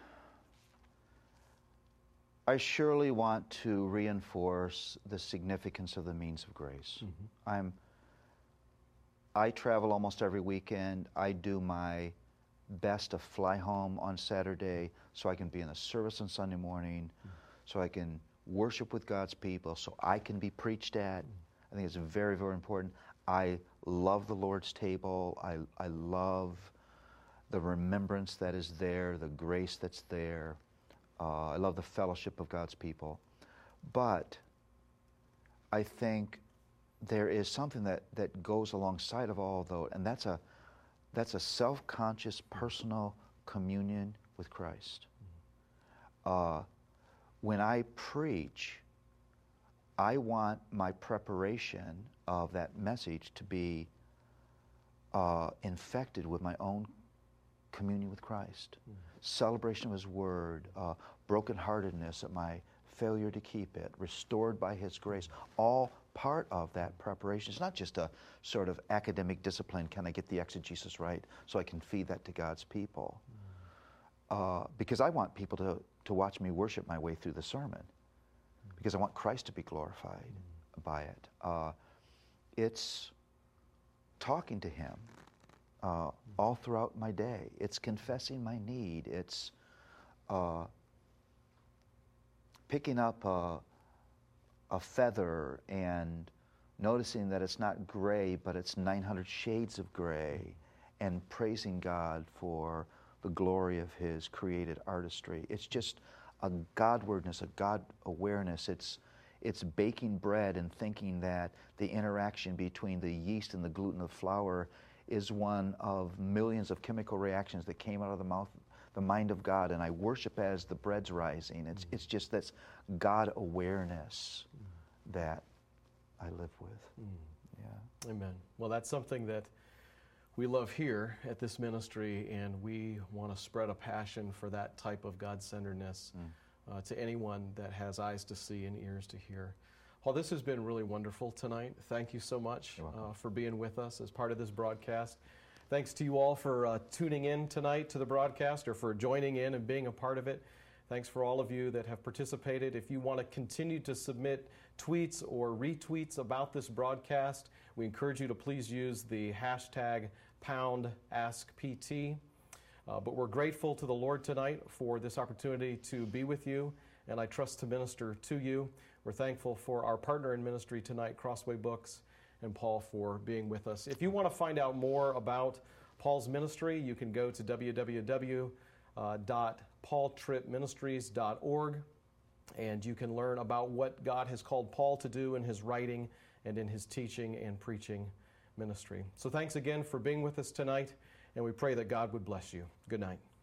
I surely want to reinforce the significance of the means of grace. Mm-hmm. I'm I travel almost every weekend. I do my best to fly home on Saturday so I can be in the service on Sunday morning, mm. so I can worship with God's people, so I can be preached at. Mm. I think it's very, very important. I love the Lord's table. I, I love the remembrance that is there, the grace that's there. Uh, I love the fellowship of God's people. But I think there is something that, that goes alongside of all of those, and that's a that's a self-conscious personal communion with Christ. Uh, when I preach, I want my preparation of that message to be uh, infected with my own communion with Christ, mm-hmm. celebration of His Word, uh, brokenheartedness at my failure to keep it, restored by His grace, all part of that preparation. It's not just a sort of academic discipline, can I get the exegesis right so I can feed that to God's people? Mm. Uh, because I want people to, to watch me worship my way through the sermon, mm. because I want Christ to be glorified mm. by it. Uh, it's talking to Him uh, mm. all throughout my day. It's confessing my need. It's uh, picking up a, a feather and noticing that it's not gray, but it's nine hundred shades of gray, and praising God for the glory of His created artistry. It's just a Godwardness, a God awareness. It's, it's baking bread and thinking that the interaction between the yeast and the gluten of flour is one of millions of chemical reactions that came out of the mouth, the mind of God, and I worship as the bread's rising. It's, mm. it's just this God awareness mm. that I live with. Mm. Yeah. Amen. Well, that's something that we love here at this ministry, and we want to spread a passion for that type of God-centeredness. Mm. uh, to anyone that has eyes to see and ears to hear. Well, this has been really wonderful tonight. Thank you so much uh, for being with us as part of this broadcast. Thanks to you all for uh, tuning in tonight to the broadcast or for joining in and being a part of it. Thanks for all of you that have participated. If you want to continue to submit tweets or retweets about this broadcast, we encourage you to please use the hashtag pound ask P T. Uh, but we're grateful to the Lord tonight for this opportunity to be with you, and I trust to minister to you. We're thankful for our partner in ministry tonight, Crossway Books, and Paul for being with us. If you want to find out more about Paul's ministry, you can go to w w w dot paul tripp ministries dot org, and you can learn about what God has called Paul to do in his writing and in his teaching and preaching ministry. So thanks again for being with us tonight, and we pray that God would bless you. Good night.